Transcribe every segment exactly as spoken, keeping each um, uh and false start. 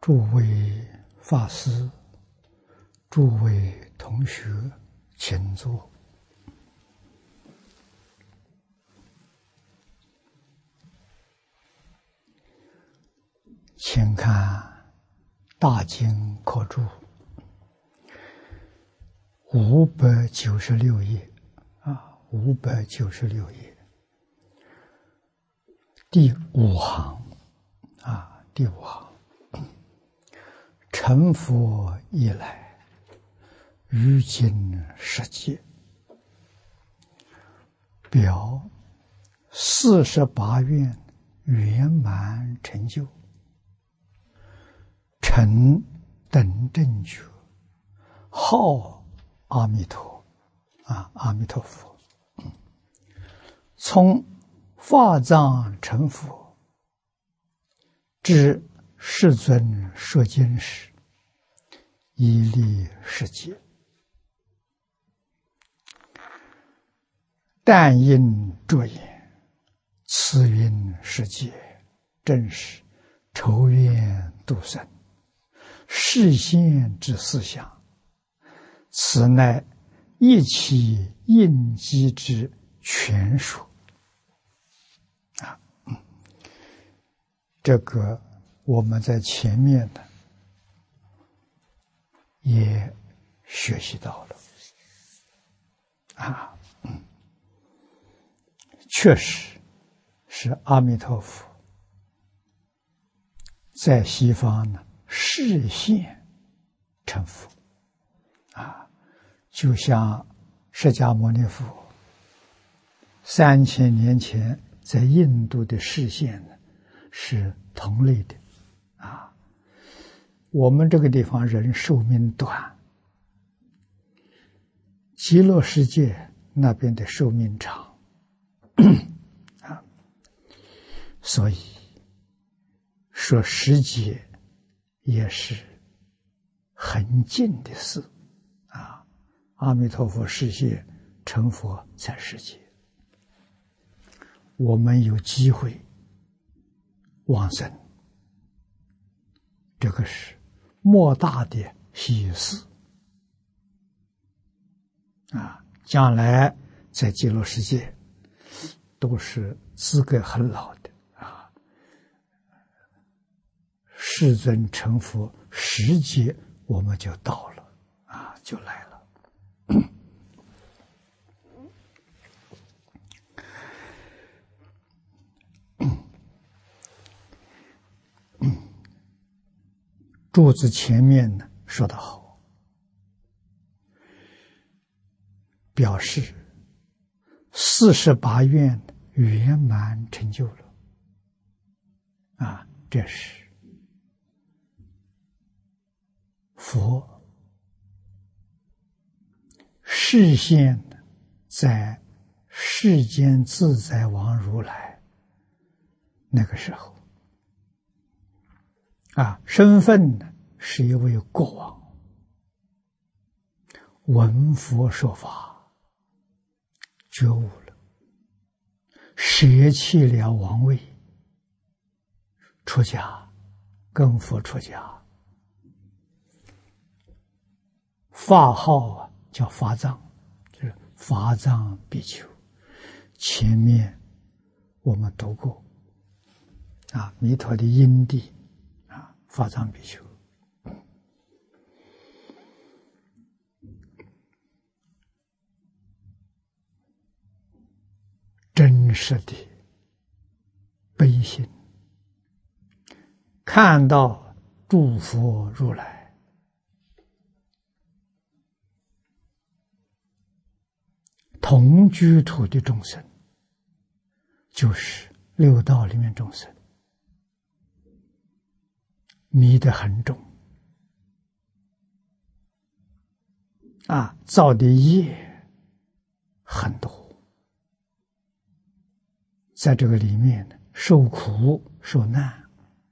诸位法师、诸位同学，请坐。请看《大经课注》五百九十六页啊，五百九十六页第五行啊，第五行。成佛以来，于今世界，表四十八愿圆满成就，成等正觉，号阿弥陀啊，阿弥陀佛。从法藏成佛至世尊说经时，以利世界。但因着言，此云世界，正是筹愿度生，示现之思想，此乃一起应机之权术。啊，这个我们在前面呢也学习到了啊，嗯，确实是阿弥陀佛在西方呢示现成佛啊，就像释迦牟尼佛三千年前在印度的示现呢是同类的啊。我们这个地方人寿命短，极乐世界那边的寿命长啊，所以说时节也是很近的事啊。阿弥陀佛示现成佛在世界，我们有机会往生，这个是莫大的喜事啊！将来在极乐世界都是资格很老的啊。世尊成佛时节我们就到了啊，就来了。柱子前面呢说得好，表示四十八愿圆满成就了啊，这是佛示现在世间自在王如来那个时候啊，身份呢是一位国王，闻佛说法，觉悟了，舍弃了王位，出家，跟佛出家，法号啊叫法藏，就是法藏比丘。前面我们读过啊，弥陀的因地啊，法藏比丘。真实的悲心，看到诸佛如来同居土的众生，就是六道里面众生，迷得很重啊，造的业很多，在这个里面受苦受难，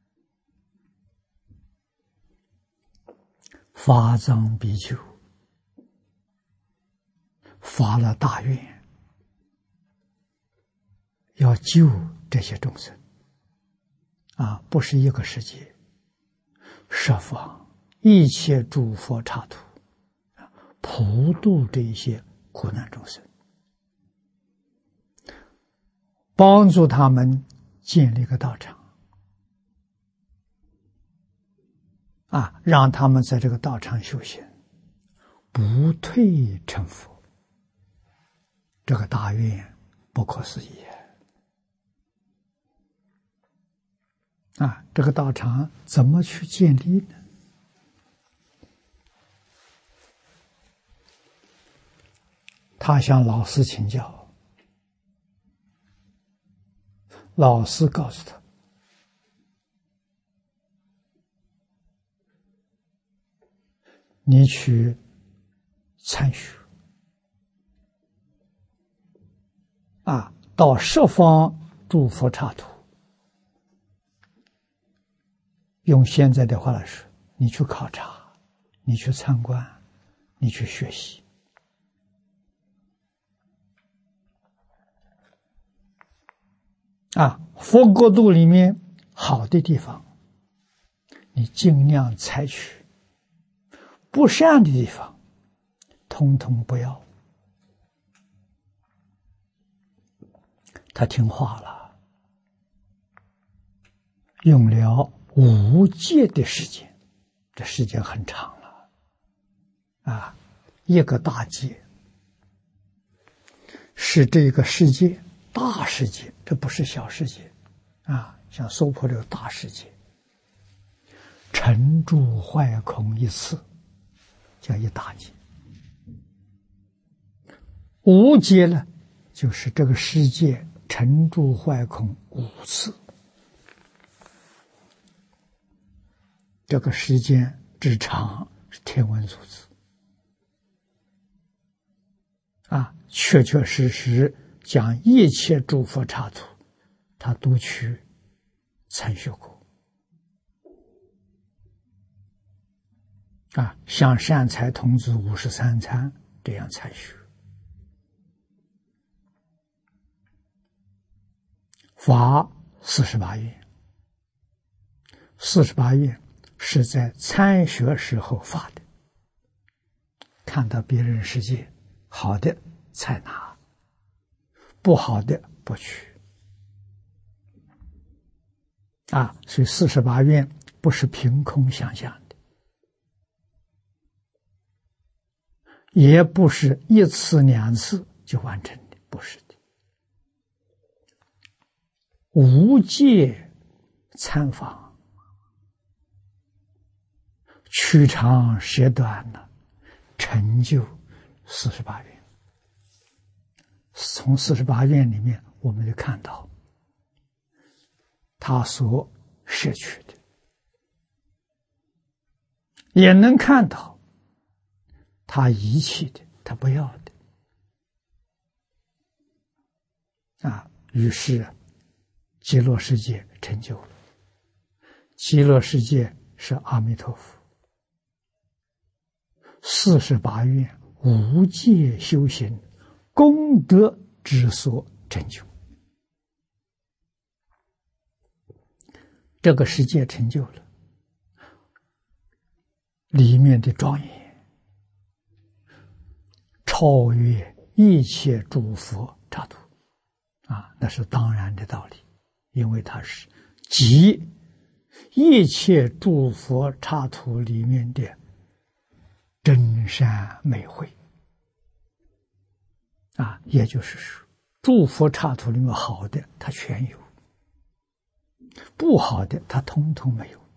法藏比丘发了大愿，要救这些众生啊，不是一个世界， 十方一切诸佛刹土，普度这一些苦难众生，帮助他们建立个道场，啊，让他们在这个道场修行，不退成佛。这个大愿不可思议啊！这个道场怎么去建立呢？他向老师请教，老师告诉他，你去参学啊，到十方诸佛刹土，用现在的话来说，你去考察，你去参观，你去学习。啊，佛国度里面好的地方，你尽量采取；不善的地方，通通不要。他听话了，用了五劫的时间，这时间很长了，啊，一个大劫，是这个世界大世界，这不是小世界，啊，像娑婆这个大世界，沉住坏空一次，叫一大劫。五劫呢，就是这个世界沉住坏空五次，这个时间之长是天文数字，啊，确确实实将一切诸佛刹土，他都去参学过。啊，像善财童子五十三参这样参学。发四十八愿，四十八愿是在参学时候发的，看到别人世界好的采纳，不好的不去。啊，所以四十八愿不是凭空想象的，也不是一次两次就完成的，不是的。无界参访，取长舍短呢，成就四十八愿。从四十八愿里面，我们就看到他所摄取的，也能看到他遗弃的，他不要的。啊，于是极乐世界成就了。极乐世界是阿弥陀佛四十八愿无界修行功德之所成就。这个世界成就了，里面的庄严超越一切诸佛刹土啊，那是当然的道理，因为它是集一切诸佛刹土里面的真善美慧啊，也就是说，诸佛刹土里面好的它全有，不好的它通通没有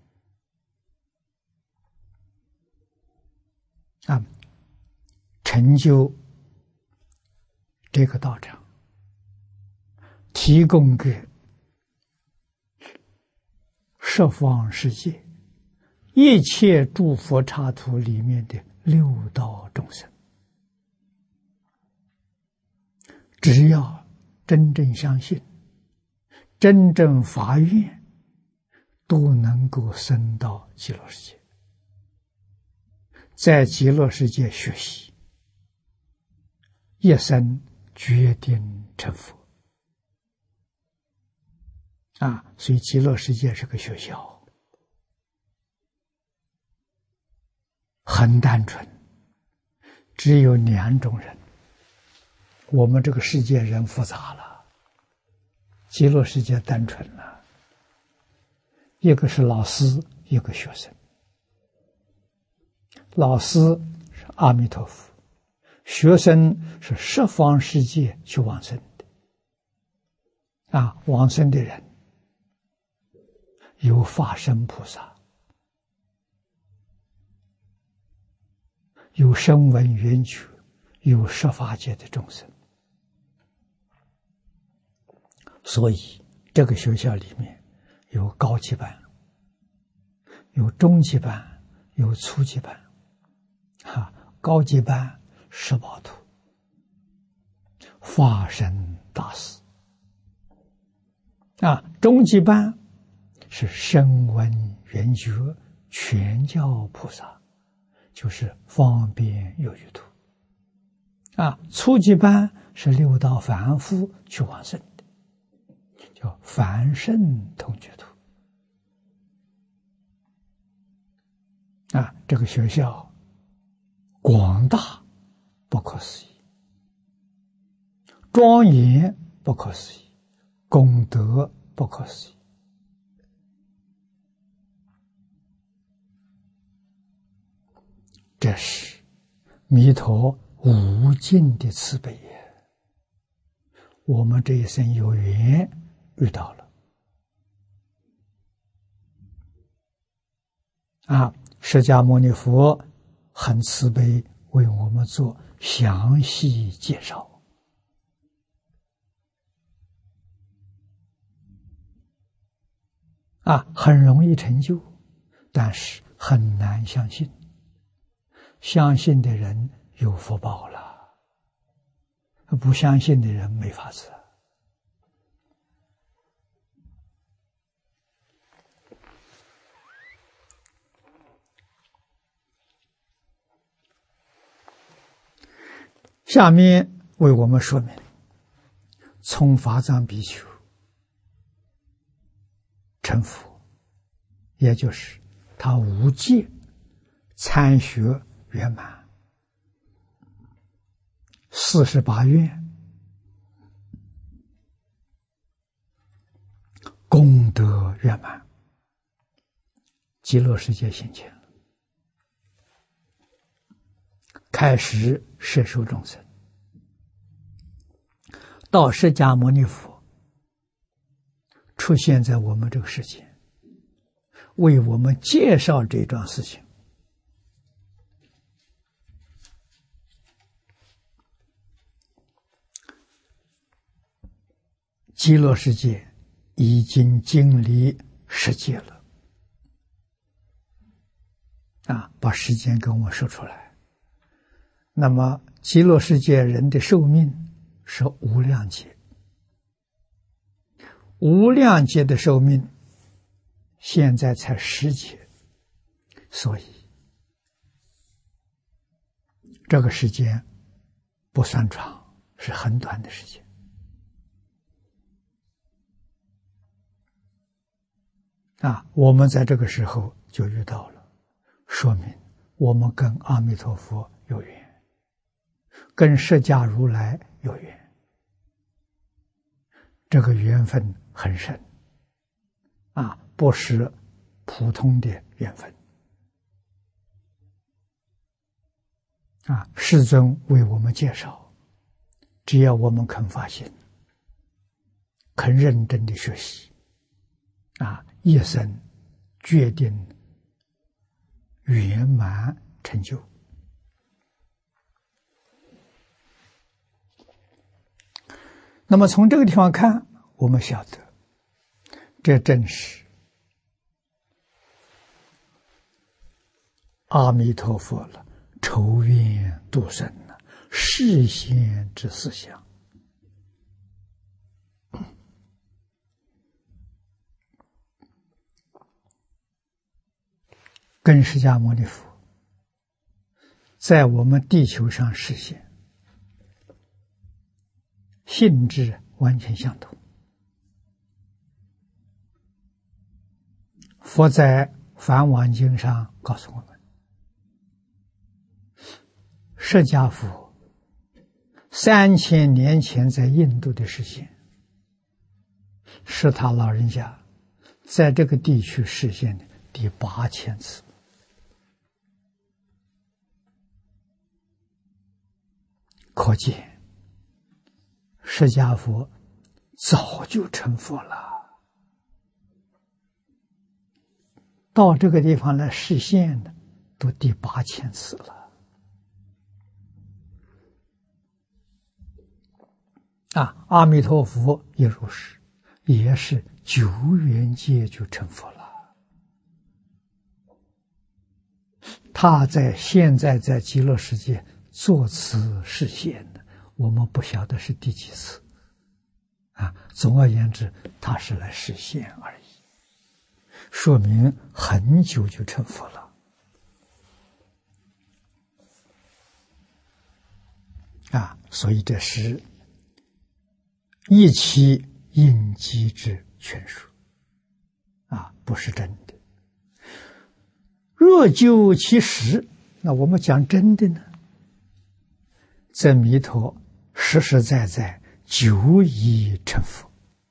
啊。成就这个道场，提供给十方世界一切诸佛刹土里面的六道众生，只要真正相信，真正发愿，都能够升到极乐世界，在极乐世界学习，一生决定成佛啊！所以极乐世界是个学校很单纯，只有两种人。我们这个世界人复杂了，极乐世界单纯了。一个是老师，一个学生。老师是阿弥陀佛，学生是十方世界去往生的。啊，往生的人有法身菩萨，有声闻缘觉，有十法界的众生。所以这个学校里面有高级班，有中级班，有初级班。啊，高级班十宝图，法身大士。啊，中级班是声闻缘觉全教菩萨，就是方便有余图。啊，初级班是六道凡夫去往生的，叫凡圣同居图。啊，这个学校广大不可思议，庄严不可思议，功德不可思议。这是弥陀无尽的慈悲也，我们这一生有缘遇到了。啊，释迦牟尼佛很慈悲，为我们做详细介绍。啊，很容易成就，但是很难相信。相信的人有福报了，不相信的人没法子。下面为我们说明，从法藏比丘成佛，也就是他无戒参学圆满，四十八愿功德圆满，极乐世界现前了，开始摄受众生。到释迦牟尼佛出现在我们这个世界，为我们介绍这桩事情。极乐世界已经经历十劫了，啊，把时间跟我说出来。那么极乐世界人的寿命是无量劫，无量劫的寿命现在才十劫，所以这个时间不算长，是很短的时间。啊，我们在这个时候就遇到了，说明我们跟阿弥陀佛有缘，跟释迦如来有缘，这个缘分很深，啊，不是普通的缘分。啊，世尊为我们介绍，只要我们肯发心，肯认真的学习，啊，一生决定圆满成就。那么从这个地方看，我们晓得，这正是阿弥陀佛了愁愿度生了示现之思想。跟释迦牟尼佛在我们地球上实现，性质完全相同。佛在《梵网经》上告诉我们， 释迦佛三千年前在印度的示现，是他老人家在这个地区实现的第八千次。可见释迦佛早就成佛了，到这个地方来实现的都第八千次了。啊，阿弥陀佛也如是，也是九缘界就成佛了。他在现在在极乐世界作此示现的，我们不晓得是第几次啊。总而言之，他是来实现而已，说明很久就成佛了。啊，所以这是一期应机之权术啊，不是真的。若究其实，那我们讲真的呢？这弥陀实实在在久已成佛，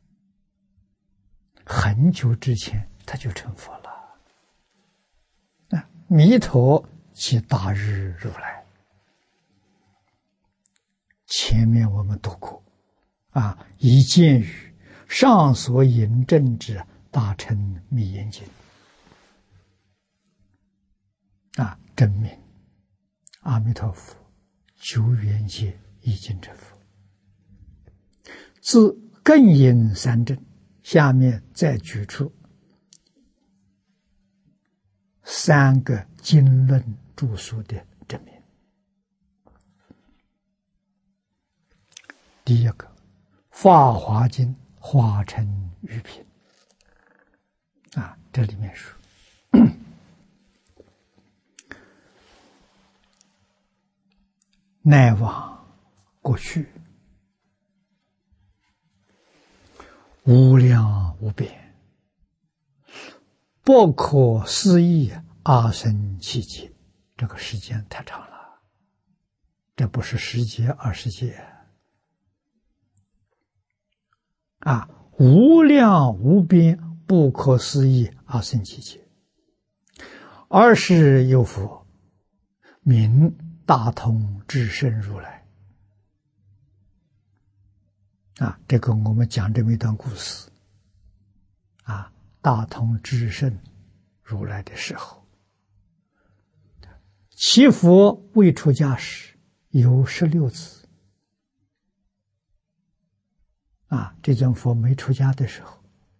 很久之前他就成佛了。那弥陀即大日如来，前面我们读过啊，以见于上所引证之大乘密严经啊，证明阿弥陀佛九缘界已经成佛。自更引三证，下面再举出三个经论著述的证明。第一个，《法华经》化成玉品啊，这里面说乃往过去无量无边不可思议阿僧祇劫，这个时间太长了，这不是十劫二十劫啊，无量无边不可思议阿僧祇劫。二是有佛名大通智胜如来啊，这个我们讲这么一段故事啊，大通智胜如来的时候，其佛未出家时有十六子啊，这尊佛没出家的时候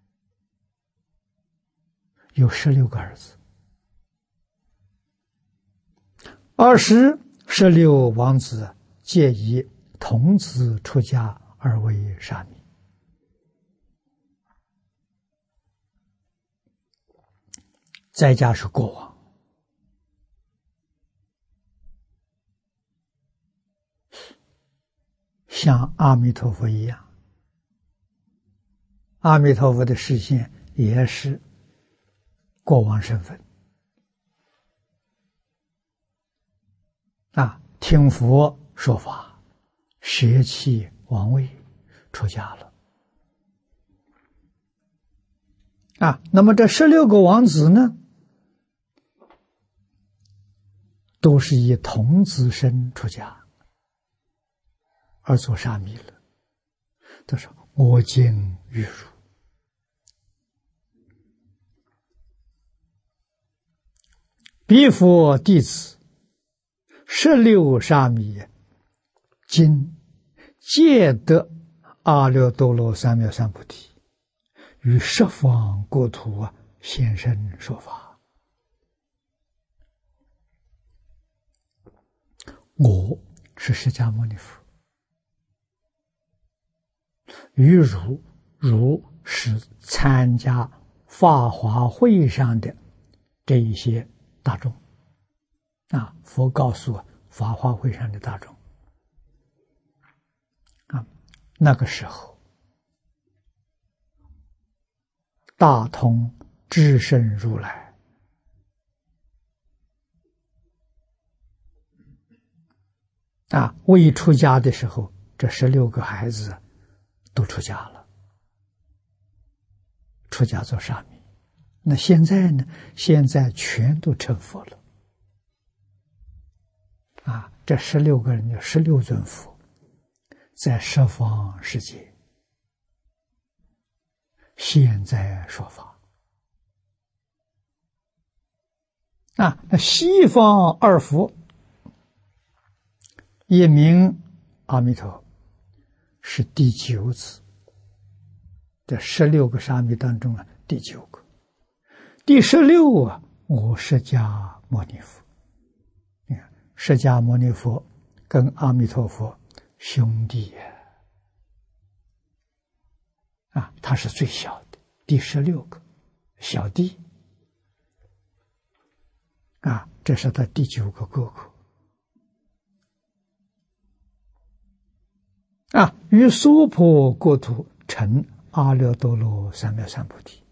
有十六个儿子，二十十六王子皆以童子出家而为沙弥。在家是国王，像阿弥陀佛一样，阿弥陀佛的示现也是国王身份啊，听佛说法，舍弃王位，出家了啊。那么这十六个王子呢，都是以童子身出家而做沙弥了。他说：“我今欲汝彼佛弟子十六沙弥，今皆得阿耨多罗三藐三菩提，于十方国土啊现身说法。我是释迦牟尼佛，与汝汝是参加法华会上的这一些大众啊，佛告诉我法华会上的大众啊，那个时候大通智胜如来啊，未出家的时候，这十六个孩子都出家了，出家做沙弥。那现在呢？现在全都成佛了。啊，这十六个人叫十六尊佛，在十方世界现在说法。啊，那西方二佛，一名阿弥陀，是第九子，这十六个沙弥当中啊，第九个。第十六啊，我释迦牟尼佛。你看，释迦牟尼佛跟阿弥陀佛兄弟呀，啊，他是最小的，第十六个小弟。啊，这是他第九个哥哥。啊，于娑婆国土成阿耨多罗三藐三菩提。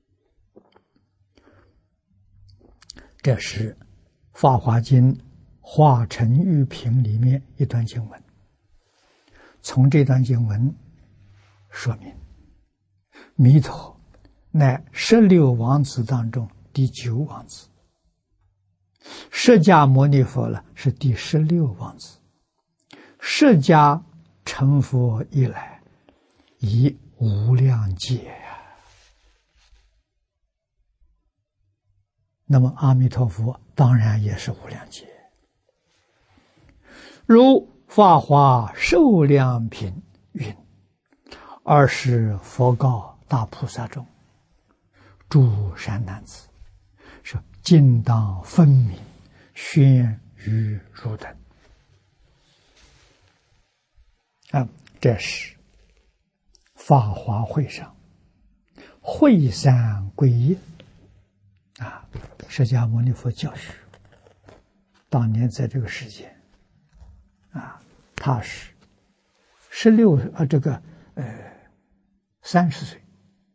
这是《法华经·化城喻品》里面一段经文。从这段经文说明，弥陀乃十六王子当中第九王子，释迦牟尼佛了是第十六王子。释迦成佛以来，已无量劫呀。那么阿弥陀佛当然也是无量劫。如法华受量品云：二是佛告大菩萨众，诸善男子，说今当分明宣于汝等。啊，这是法华会上会三归一啊，释迦牟尼佛教学。当年在这个世界啊，他是十六啊，这个呃三十岁，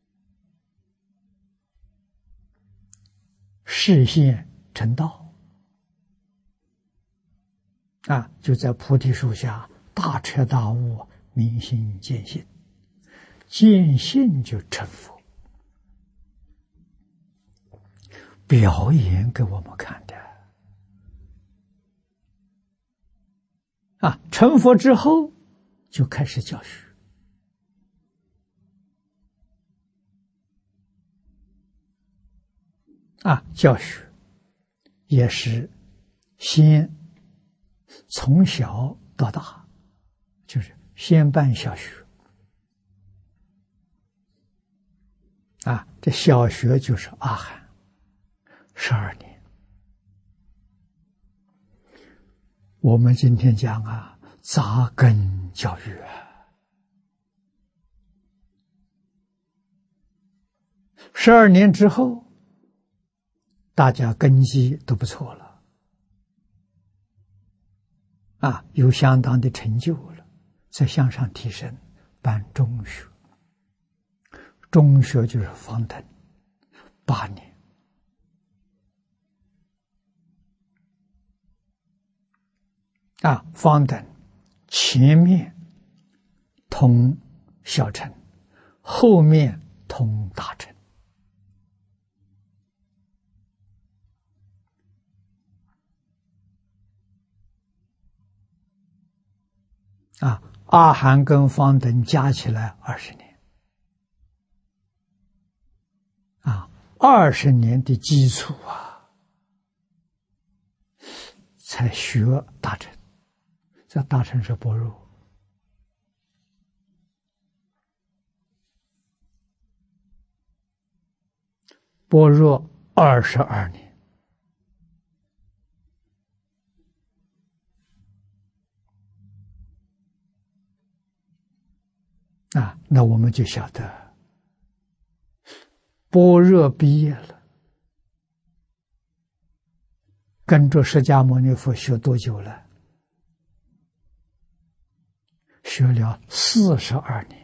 示现成道啊，就在菩提树下大彻大悟，明心见性，见性就成佛，表演给我们看的啊。成佛之后就开始教学啊，教学也是先从小到大，就是先办小学啊，这小学就是阿含十二年。我们今天讲啊，扎根教育啊，十二年之后，大家根基都不错了啊，有相当的成就了，再向上提升，办中学。中学就是方等八年啊，方等前面通小乘，后面通大乘啊，阿含跟方等加起来二十年啊，二十年的基础啊，才学大乘。这大乘是般若，般若二十二年啊，那我们就晓得，般若毕业了，跟着释迦牟尼佛学多久了？学了四十二年。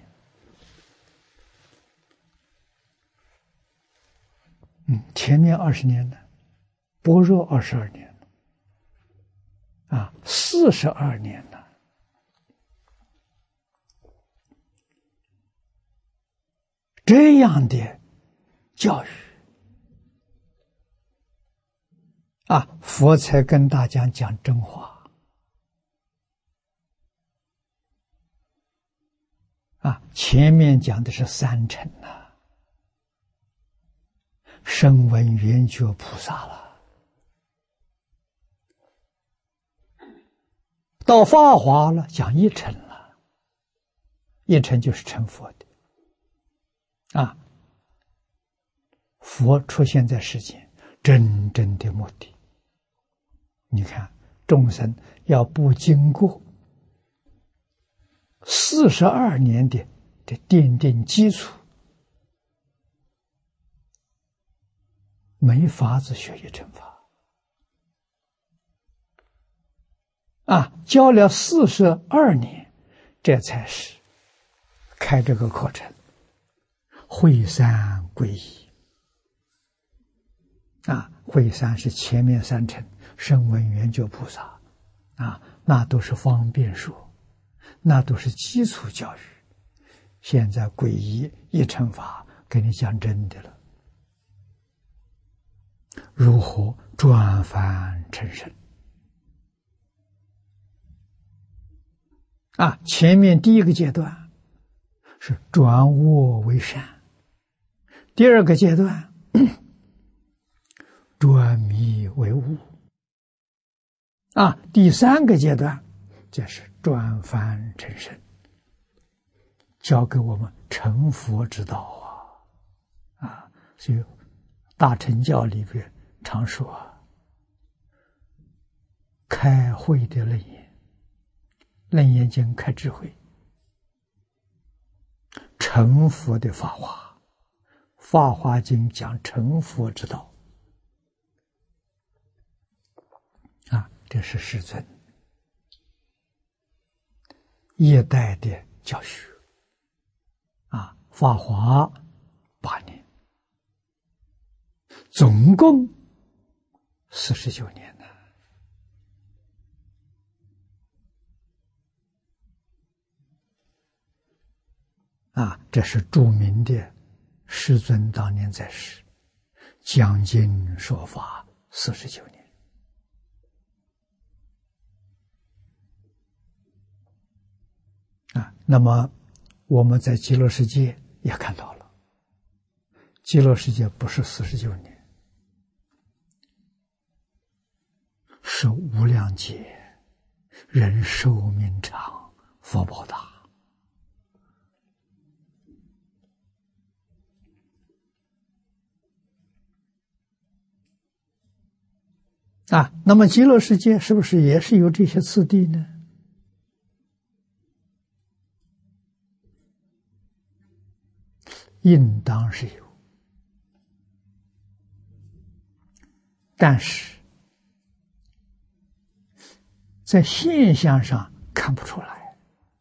嗯，前面二十年呢，般若二十二年了，啊，四十二年了。 这样的教育啊，佛才跟大家讲真话啊。前面讲的是三乘呐，声闻缘觉菩萨了，到法华了，讲一乘了，一乘就是成佛的啊。佛出现在世间真正的目的，你看众生要不经过四十二年的的奠定基础，没法子学一乘法啊。教了四十二年，这才是开这个课程，会三皈依啊。会三是前面三乘声闻缘觉菩萨啊，那都是方便说，那都是基础教育。现在皈依一乘法给你讲真的了，如何转凡成圣啊。前面第一个阶段是转恶为善，第二个阶段转迷为悟啊，第三个阶段就是转凡成圣，教给我们成佛之道啊啊！所以大乘教里边常说啊，开慧的楞严，楞严经开智慧，成佛的法华，法华经讲成佛之道啊，这是世尊一代的教学啊。法华八年，总共四十九年呢啊。这是著名的世尊当年在世讲经说法四十九年啊。那么我们在极乐世界也看到了，极乐世界不是四十九年，是无量劫，人寿命长，福报大啊。那么极乐世界是不是也是有这些次第呢？应当是有，但是在现象上看不出来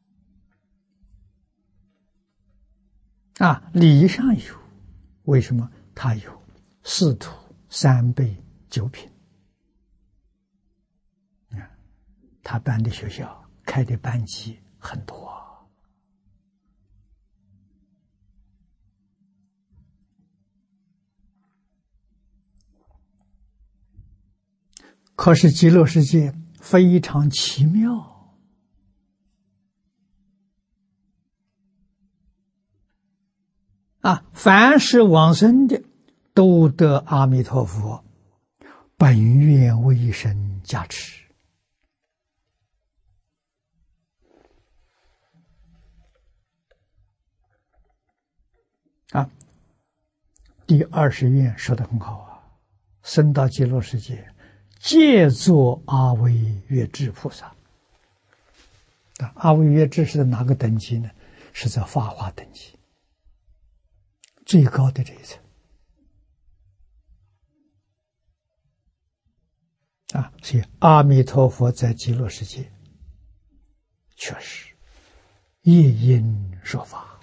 啊。理上有，为什么？它有四土三辈九品啊，他办的学校开的班级很多啊。可是极乐世界非常奇妙啊！凡是往生的，都得阿弥陀佛本愿威神加持啊。第二十愿说得很好啊，生到极乐世界，皆作阿惟越致菩萨。阿惟越致是在哪个等级呢？是在法华等级最高的这一层啊。所以阿弥陀佛在极乐世界确实夜因说法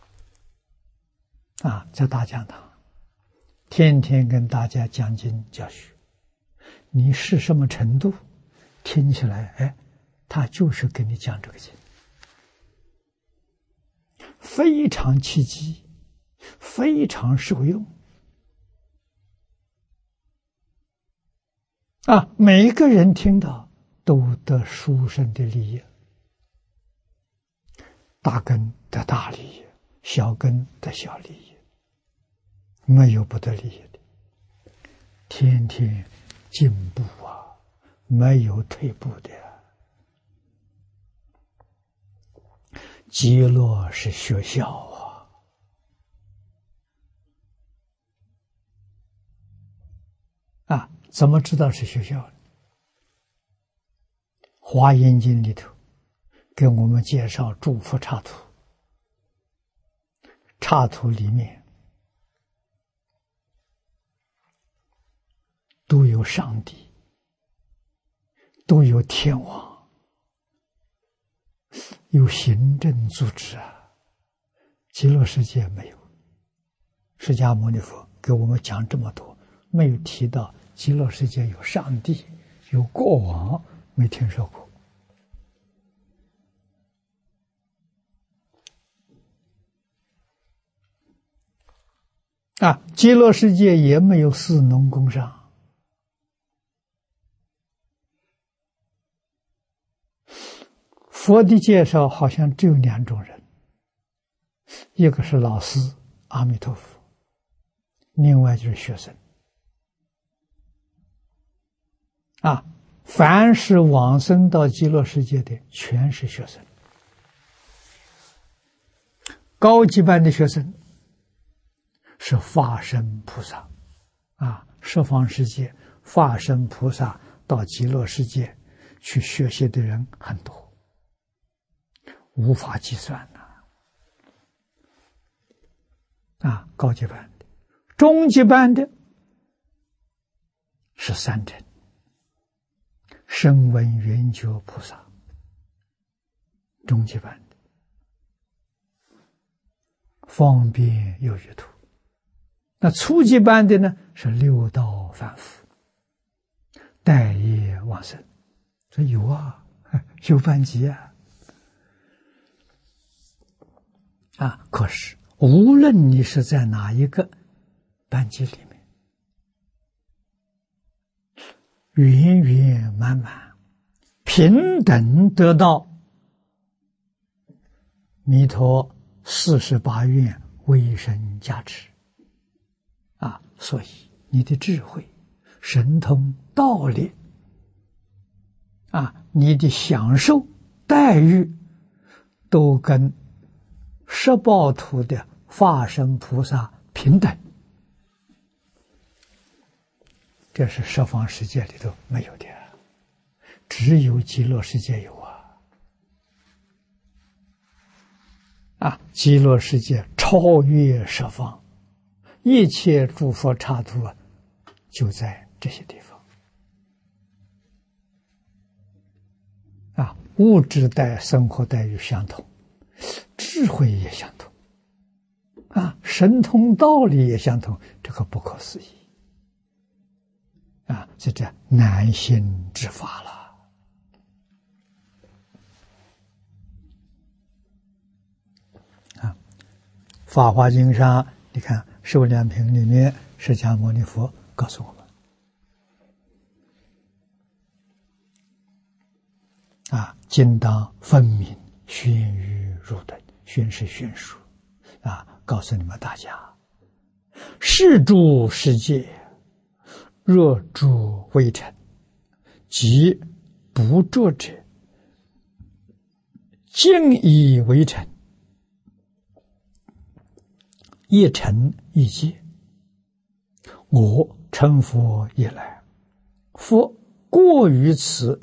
啊，在大讲堂天天跟大家讲经教学，你是什么程度，听起来哎，他就是跟你讲这个经，非常契机， 非常受用啊！每一个人听到都得殊胜的利益，大根得大利益，小根得小利益，没有不得利益的，天天进步啊，没有退步的。极乐是学校啊！啊，怎么知道是学校呢？华严经里头给我们介绍诸佛刹土，刹土里面都有上帝，都有天王，有行政组织啊。极乐世界没有。释迦牟尼佛给我们讲这么多，没有提到极乐世界有上帝，有国王，没听说过。啊，极乐世界也没有士农工商。佛的介绍好像只有两种人，一个是老师阿弥陀佛，另外就是学生。啊，凡是往生到极乐世界的，全是学生。高级班的学生是化身菩萨，啊，十方世界化身菩萨到极乐世界去学习的人很多，无法计算呐。啊，高级班的，中级班的是三乘，声闻缘觉菩萨，中级班的，方便有余土。那初级班的呢，是六道凡夫，待业往生。这有啊，有班级啊。啊，可是无论你是在哪一个班级里面，圆圆满满，平等得到弥陀四十八愿威神加持。啊，所以你的智慧、神通、道力，啊，你的享受、待遇，都跟十报土的化身菩萨平等。这是十方世界里头没有的，只有极乐世界有啊！啊，极乐世界超越十方。一切诸佛刹土啊，就在这些地方啊，物质待生活待遇相同，智慧也相同啊，神通道理也相同，这个不可思议啊，这叫难信之法了啊。法华经上你看受量品里面，释迦牟尼佛告诉我们啊，今当分明宣于汝等，宣是宣说啊，告诉你们大家，是诸世界若诸微尘，即不着者，尽以为尘，一尘一界。我成佛以来，佛过于此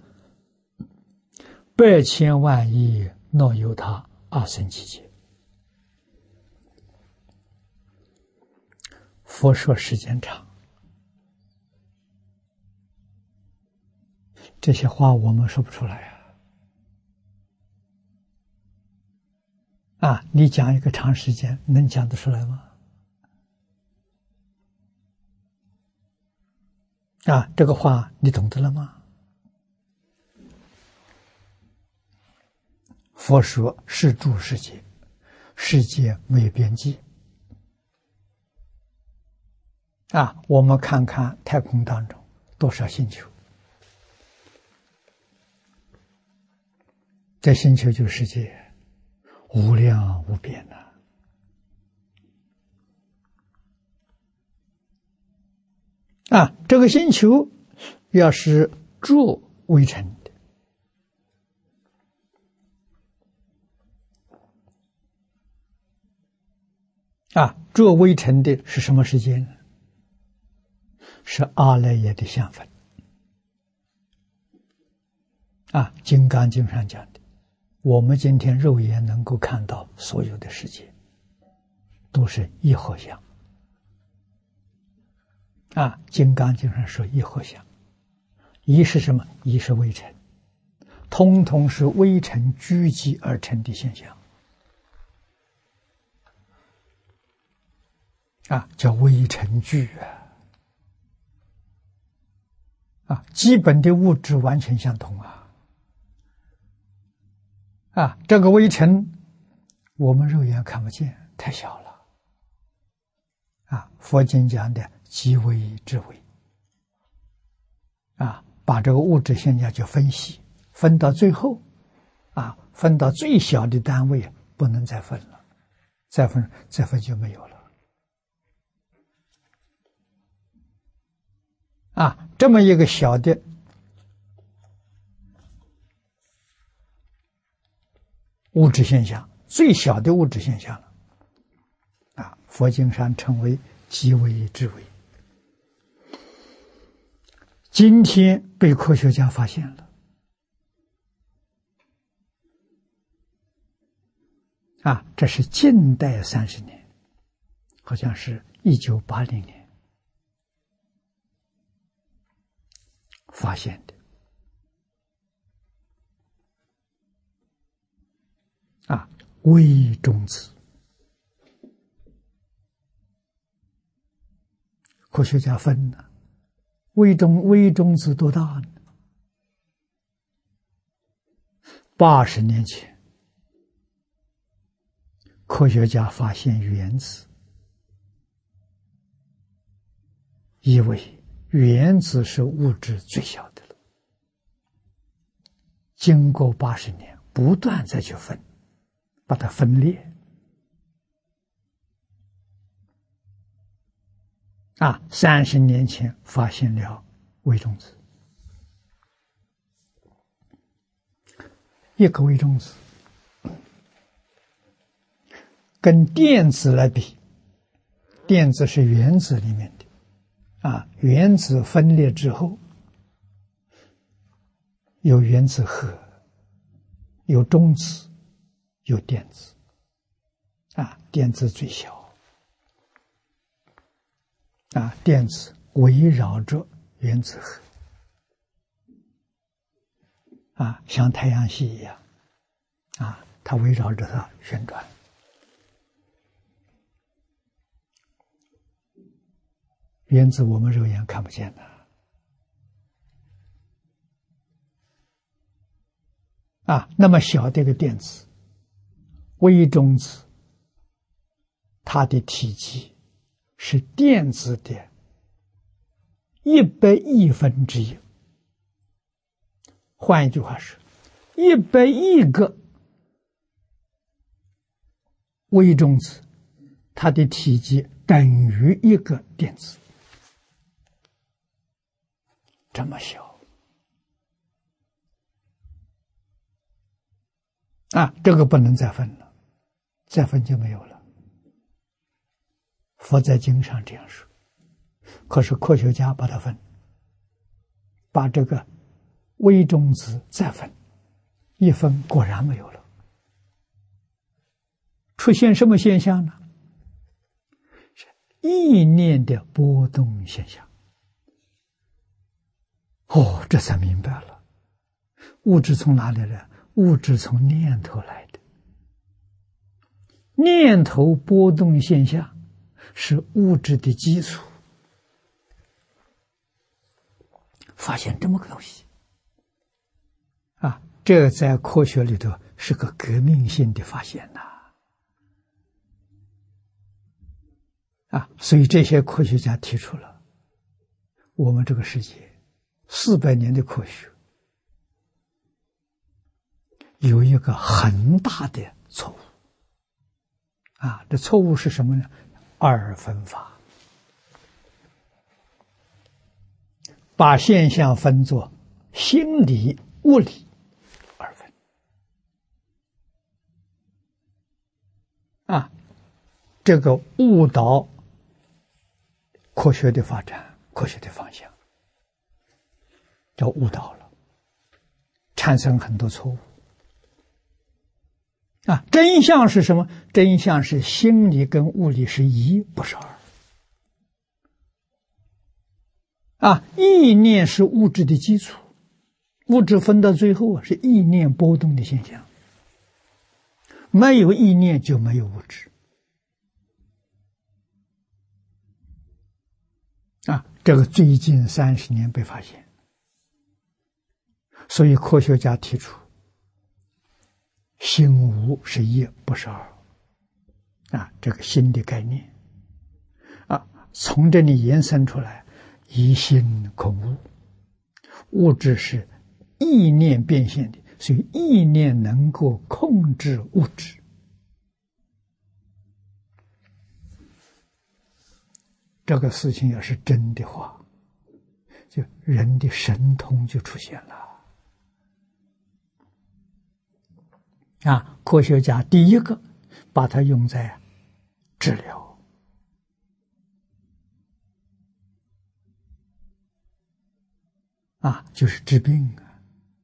百千万亿若有他二乘其界。佛说时间长，这些话我们说不出来啊！啊，你讲一个长时间，能讲得出来吗？啊，这个话你懂得了吗？佛说是诸世界，世界没有边际， 啊，我们看看太空当中多少星球，这星球就是世界，无量无边呐。啊，这个星球要是浊微尘的，啊，浊微尘的是什么时间呢？是阿赖耶的相分。啊，《金刚经》上讲的，我们今天肉眼能够看到所有的世界，都是一合相。啊，《金刚经》上说一合相，一是什么？一是微尘，通通是微尘聚集而成的现象。啊，叫微尘聚啊。啊，基本的物质完全相同啊。啊，这个微尘我们肉眼看不见，太小了。啊，佛经讲的极微之微。啊，把这个物质现象就分析，分到最后，啊，分到最小的单位，不能再分了，再分再分就没有了。啊，这么一个小的物质现象，最小的物质现象了。啊，佛经上称为极微之微。今天被科学家发现了。啊，这是近代三十年，好像是一九八零年发现的。啊，微中子，科学家分了，微中微中子多大呢？八十年前，科学家发现原子，以为原子是物质最小的了。经过八十年，不断再去分，把它分裂。啊，三十年前发现了微中子，一个微中子跟电子来比，电子是原子里面的，啊，原子分裂之后，有原子核，有中子，有电子，啊，电子最小。啊，电子围绕着原子核，啊，像太阳系一样，啊，它围绕着它旋转。原子我们肉眼看不见的，啊，那么小的一个电子，微中子，它的体积是电子的一百亿分之一。换一句话说，一百亿个微中子，它的体积等于一个电子，这么小啊！这个不能再分了，再分就没有了。佛在经上这样说，可是科学家把它分，把这个微中子再分，一分果然没有了。出现什么现象呢？是意念的波动现象。哦，这才明白了，物质从哪里来？物质从念头来的。念头波动现象是物质的基础。发现这么个东西啊，这在科学里头是个革命性的发现呐！ 啊，所以这些科学家提出了，我们这个世界四百年的科学有一个很大的错误，啊，这错误是什么呢？二分法，把现象分作心理、物理二分。啊，这个误导科学的发展，科学的方向，叫误导了，产生很多错误。啊，真相是什么？真相是心理跟物理是一，不是二。啊，意念是物质的基础，物质分到最后啊，是意念波动的现象。没有意念就没有物质。啊，这个最近三十年被发现，所以科学家提出，心无是一，不是二。啊，这个新的概念，啊，从这里延伸出来，一心空物，物质是意念变现的，所以意念能够控制物质。这个事情要是真的话，就人的神通就出现了。啊，科学家第一个把它用在治疗，啊，就是治病啊，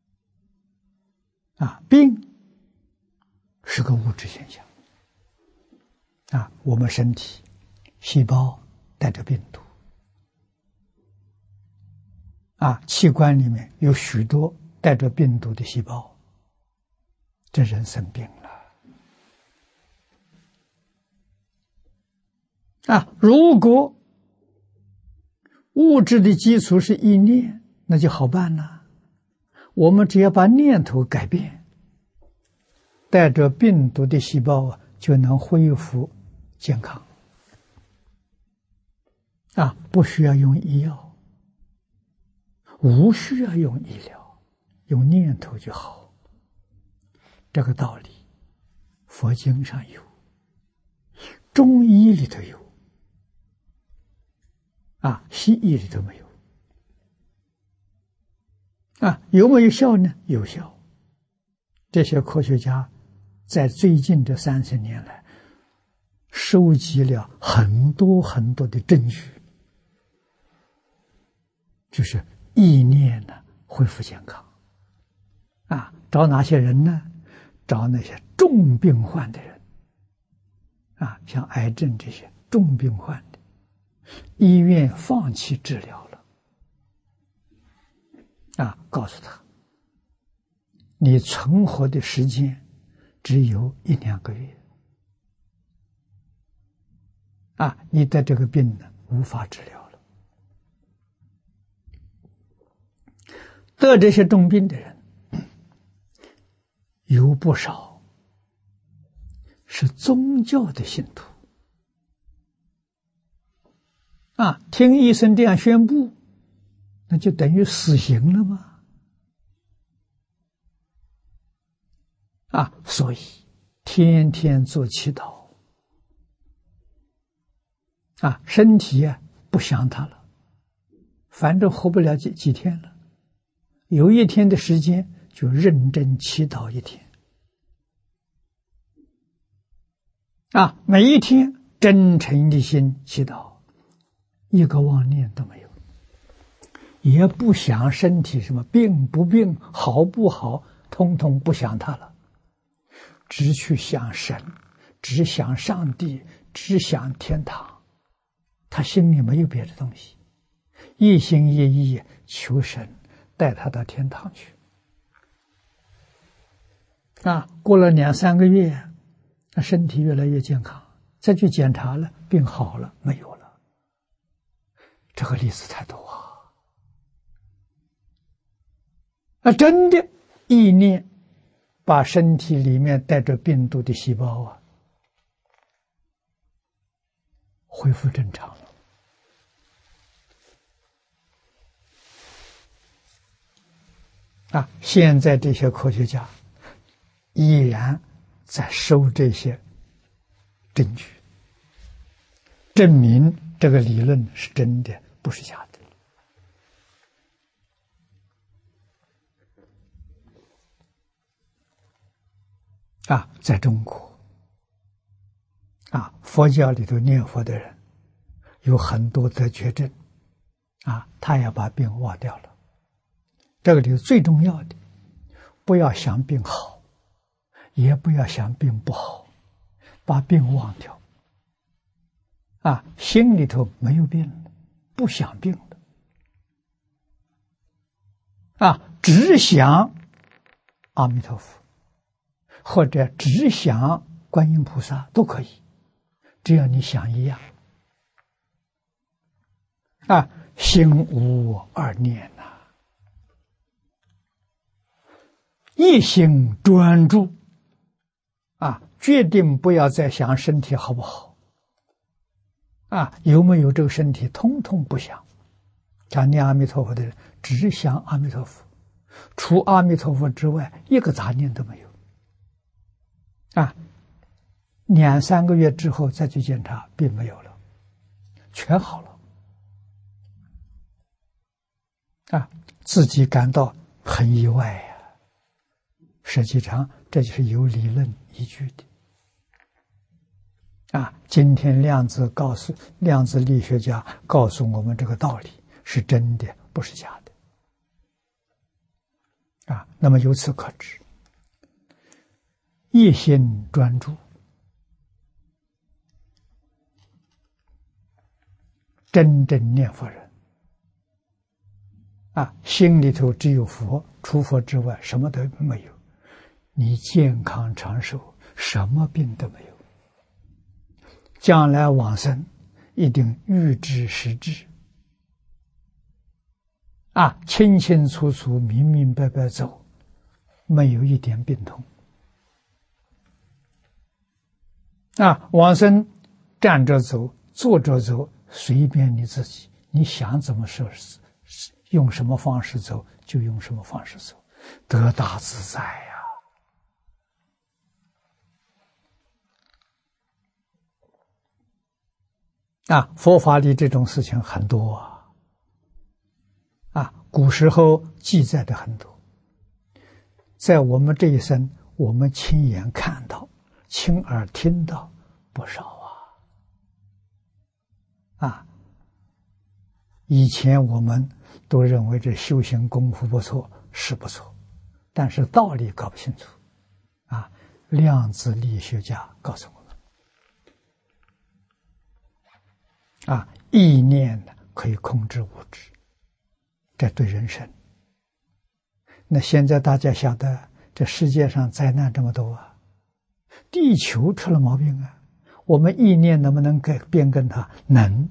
啊，病是个物质现象，啊，我们身体细胞带着病毒，啊，器官里面有许多带着病毒的细胞。这人生病了啊！如果物质的基础是意念，那就好办了。我们只要把念头改变，带着病毒的细胞啊，就能恢复健康啊！不需要用医药，无需要用医疗，用念头就好。这个道理，佛经上有，中医里头有，啊，西医里头没有。啊，有没有效呢？有效。这些科学家在最近这三十年来，收集了很多很多的证据，就是意念呢恢复健康。啊，找哪些人呢？找那些重病患的人，啊，像癌症这些重病患的，医院放弃治疗了，啊，告诉他，你存活的时间只有一两个月，啊，你的这个病呢无法治疗了。得这些重病的人，有不少是宗教的信徒啊，听医生这样宣布，那就等于死刑了吗？啊，所以天天做祈祷啊，身体啊不想他了，反正活不了几几天了，有一天的时间就认真祈祷一天啊，每一天真诚的心祈祷，一个妄念都没有，也不想身体什么病不病好不好，通通不想他了，只去想神，只想上帝，只想天堂，他心里没有别的东西，一心一意求神带他到天堂去。啊，过了两三个月，他身体越来越健康，再去检查了，病好了，没有了。这个例子太多啊！啊，真的意念把身体里面带着病毒的细胞啊恢复正常了。啊，现在这些科学家依然在收这些证据，证明这个理论是真的，不是假的。啊，在中国，啊，佛教里头念佛的人有很多得绝症，啊，他要把病忘掉了。这个里头最重要的，不要想病好，也不要想病不好，把病忘掉。啊，心里头没有病，不想病了。啊，只想阿弥陀佛。或者只想观音菩萨都可以，只要你想一样。啊，心无二念呐、啊，一心专注。啊，决定不要再想身体好不好。啊，有没有这个身体，通通不想。想念阿弥陀佛的人，只想阿弥陀佛，除阿弥陀佛之外，一个杂念都没有。啊，两三个月之后再去检查，并没有了，全好了。啊，自己感到很意外呀、啊。实际上，这就是有理论依据的。啊，今天量子告诉量子力学家告诉我们这个道理是真的，不是假的。啊，那么由此可知，一心专注，真正念佛人，啊，心里头只有佛，除佛之外什么都没有，你健康长寿，什么病都没有。将来往生一定预知实知，啊，清清楚楚、明明白白走，没有一点病痛。啊，往生站着走，坐着走，随便你自己，你想怎么设施，用什么方式走就用什么方式走，得大自在呀、啊！啊，佛法里这种事情很多啊，啊，古时候记载的很多，在我们这一生，我们亲眼看到、亲耳听到不少啊！啊，以前我们都认为这修行功夫不错，是不错，但是道理搞不清楚啊！量子力学家告诉我们，啊，意念可以控制物质，这对人生。那现在大家晓得，这世界上灾难这么多啊，地球出了毛病啊，我们意念能不能改变更它？能。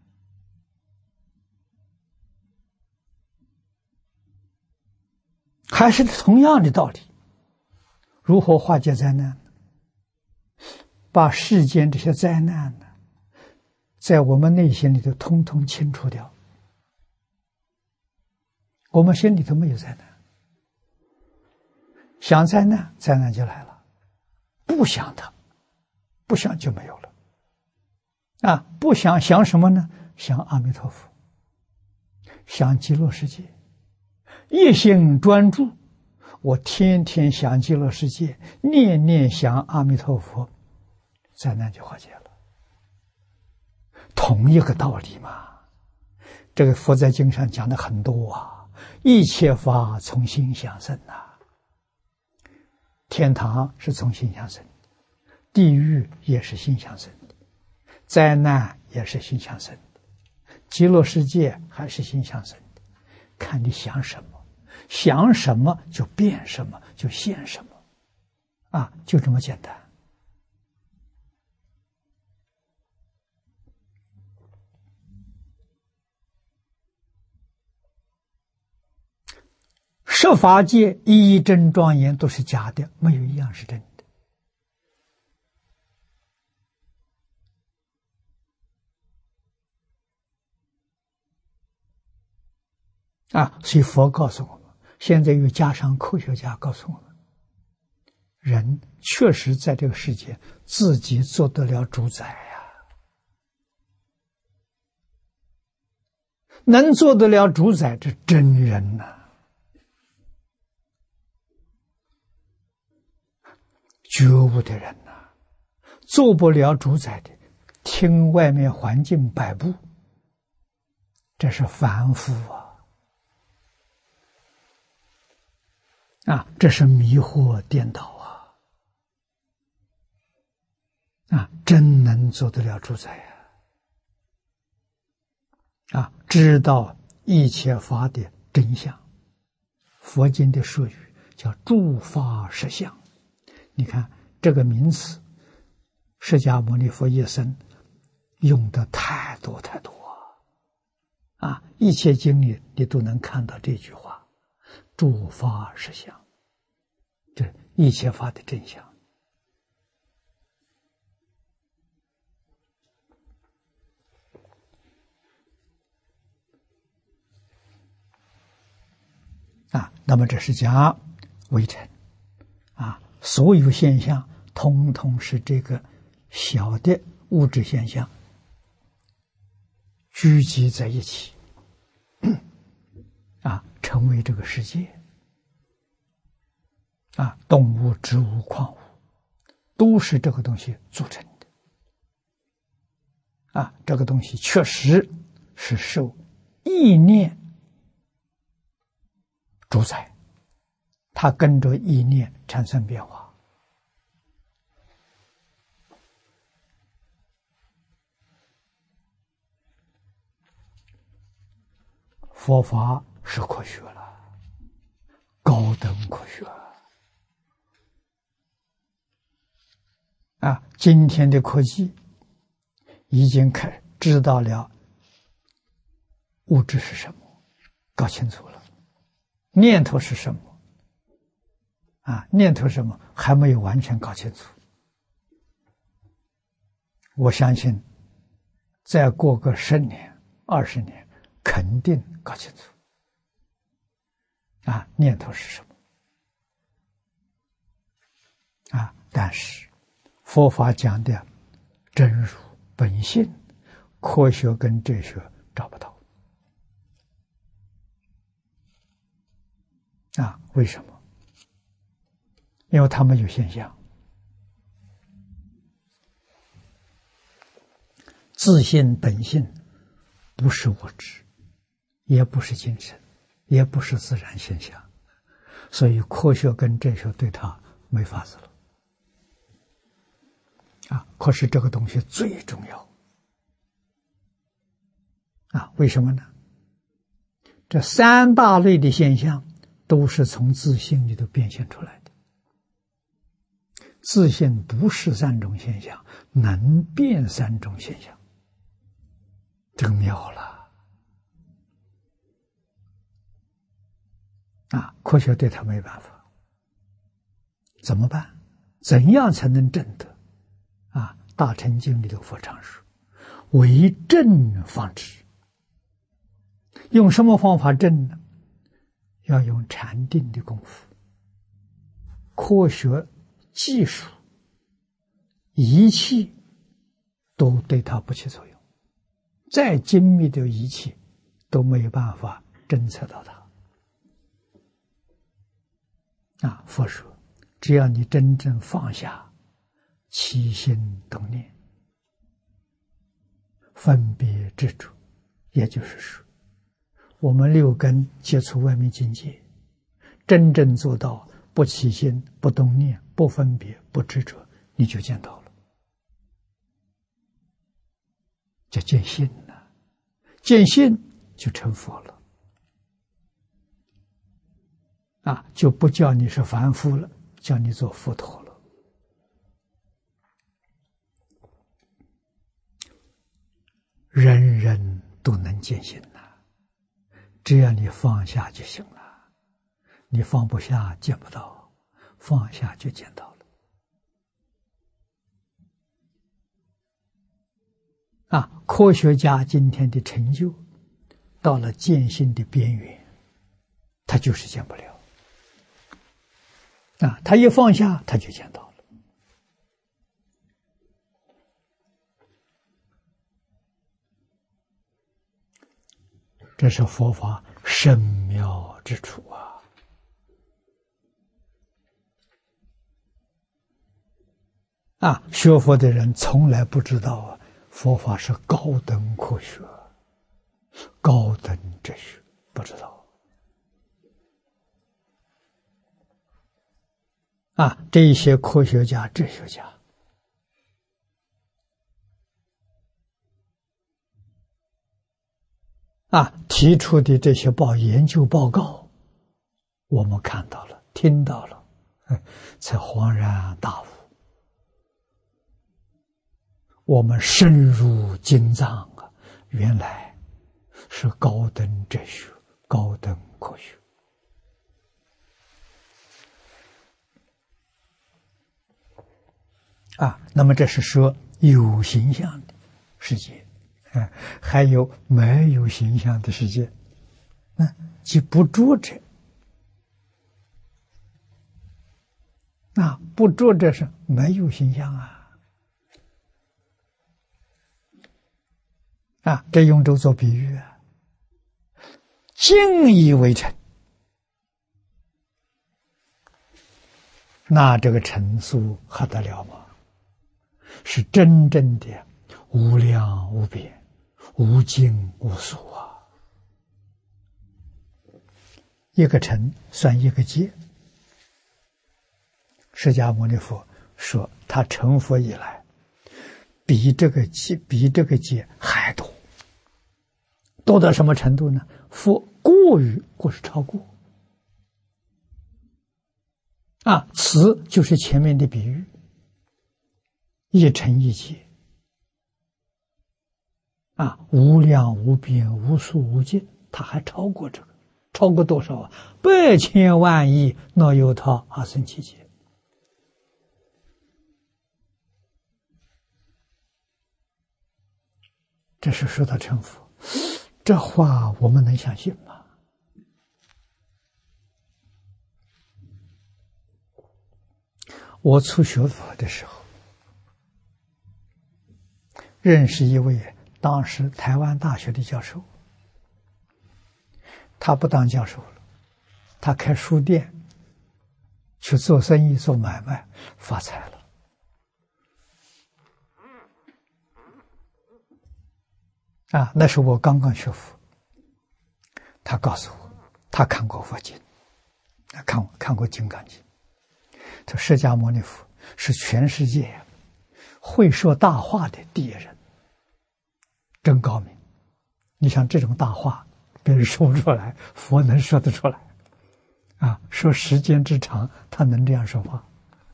还是同样的道理，如何化解灾难呢？把世间这些灾难呢，在我们内心里头通通清除掉。我们心里头没有灾难，想灾难，灾难就来了；不想它，不想就没有了。啊，不想想什么呢？想阿弥陀佛，想极乐世界。一心专注，我天天想极乐世界，念念想阿弥陀佛，灾难就化解了。同一个道理嘛，这个佛在经上讲的很多啊，一切法从心想生啊，天堂是从心想生的，地狱也是心想生的，灾难也是心想生的，极乐世界还是心想生的，看你想什么。想什么就变什么，就现什么，啊，就这么简单。十法界一真庄严都是假的，没有一样是真的。 啊，所以佛告诉我们，现在又加上科学家告诉我们，人确实在这个世界自己做得了主宰呀、啊，能做得了主宰，这真人呐、啊，觉悟的人呐、啊，做不了主宰的，听外面环境摆布，这是凡夫啊。啊，这是迷惑颠倒啊！啊，真能做得了主宰呀！啊，知道一切法的真相。佛经的术语叫诸法实相。你看这个名词，释迦牟尼佛一生用的太多太多啊！啊，一切经里你都能看到这句话。诸法实相，这一切法的真相啊。那么这是讲微尘啊，所有现象通通是这个小的物质现象聚集在一起啊，成为这个世界啊，动物、植物、矿物都是这个东西组成的啊。这个东西确实是受意念主宰，它跟着意念产生变化。佛法是科学了，高等科学啊！今天的科技已经开知道了物质是什么，搞清楚了，念头是什么啊？念头什么还没有完全搞清楚。我相信，再过个十年、二十年，肯定搞清楚啊，念头是什么啊？但是佛法讲的真如本性，科学跟哲学找不到啊？为什么？因为他们有现象，自性本性不是物质，也不是精神，也不是自然现象，所以科学跟哲学对他没法子了啊！可是这个东西最重要啊！为什么呢？这三大类的现象都是从自性里头变现出来的。自性不是三种现象，能变三种现象，这个妙了啊！科学对他没办法，怎么办？怎样才能证得？啊，《大乘经》里头佛常说，为证方知。用什么方法证呢？要用禅定的功夫。科学、技术、仪器都对它不起作用，再精密的仪器都没有办法侦测到它。啊，佛说，只要你真正放下起心动念、分别执着，也就是说，我们六根接触外面境界，真正做到不起心、不动念、不分别、不执着，你就见到了，叫见性了。见性就成佛了，啊，就不叫你是凡夫了，叫你做佛陀了。人人都能见性了，只要你放下就行了。你放不下，见不到；放下就见到了。啊，科学家今天的成就，到了见性的边缘， 他就是见不了。啊，他一放下，他就见到了。这是佛法深妙之处啊！啊，学佛的人从来不知道啊，佛法是高等科学、高等哲学，不知道。啊，这一些科学家、哲学家，啊，提出的这些报研究报告，我们看到了、听到了，才恍然大悟。我们深入经藏啊，原来是高等哲学、高等科学。啊，那么这是说有形象的世界，啊，还有没有形象的世界，啊，即不着者。啊，不着者是没有形象啊。啊，这用这做比喻啊，尽以为尘，那这个尘数还得了吗？是真正的无量无边、无尽无数啊！一个尘算一个劫。释迦牟尼佛说，他成佛以来，比这个劫比这个劫还多，多到什么程度呢？佛过于，或是超过。啊，此就是前面的比喻。一尘一劫，啊，无量无边无数无尽，它还超过这个，超过多少啊？百千万亿那由他阿僧祇劫。这是说他成佛，这话我们能相信吗？我初学佛的时候，认识一位当时台湾大学的教授，他不当教授了，他开书店，去做生意做买卖，发财了。啊，那时候我刚刚学佛，他告诉我，他看过佛经，看看过《金刚经》，他说释迦牟尼佛是全世界会说大话的第一人。真高明！你像这种大话，别人说不出来，佛能说得出来。啊，说时间之长，他能这样说话。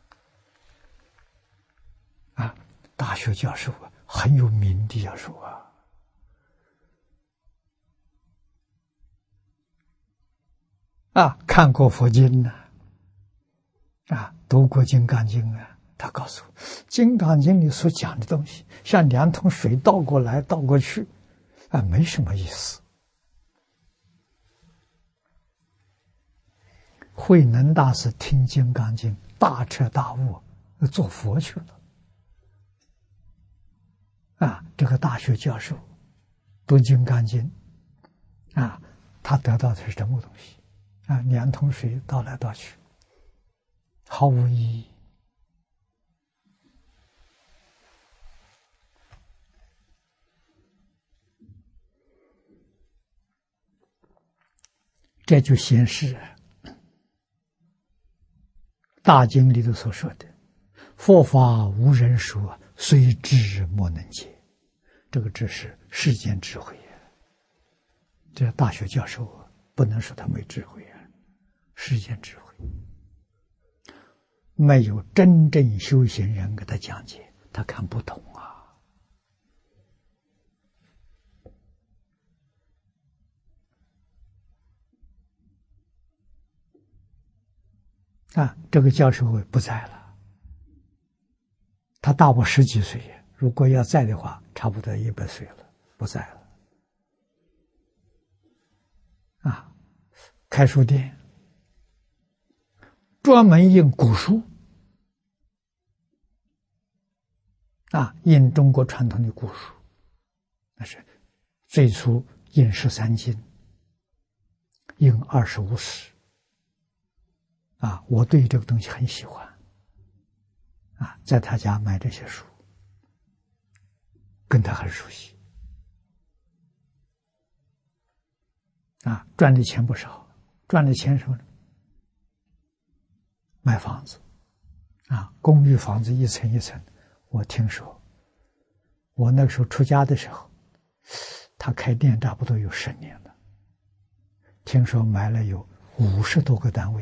啊，大学教授啊，很有名的教授啊。啊，看过佛经呢，啊，读过《金刚经》啊。他告诉我，《金刚经》里所讲的东西，像两桶水倒过来倒过去，啊，没什么意思。慧能大师听《金刚经》，大彻大悟，做佛去了。啊，这个大学教授读《金刚经》，啊，他得到的是什么东西？啊，两桶水倒来倒去，毫无意义。这就显示大经里头所说的佛法无人说，虽知莫能解，这个只是世间智慧啊。这大学教授啊，不能说他没智慧啊，世间智慧，没有真正修行人给他讲解，他看不懂啊。啊，这个教授不在了，他大我十几岁，如果要在的话，差不多一百岁了，不在了。啊， 开书店，专门印古书，啊，印中国传统的古书，那是最初印十三经，印二十五史，啊，我对这个东西很喜欢，啊，在他家买这些书，跟他很熟悉，啊，赚的钱不少，赚的钱什么呢？买房子，啊，公寓房子一层一层，我听说，我那个时候出家的时候，他开店差不多有十年了，听说买了有五十多个单位，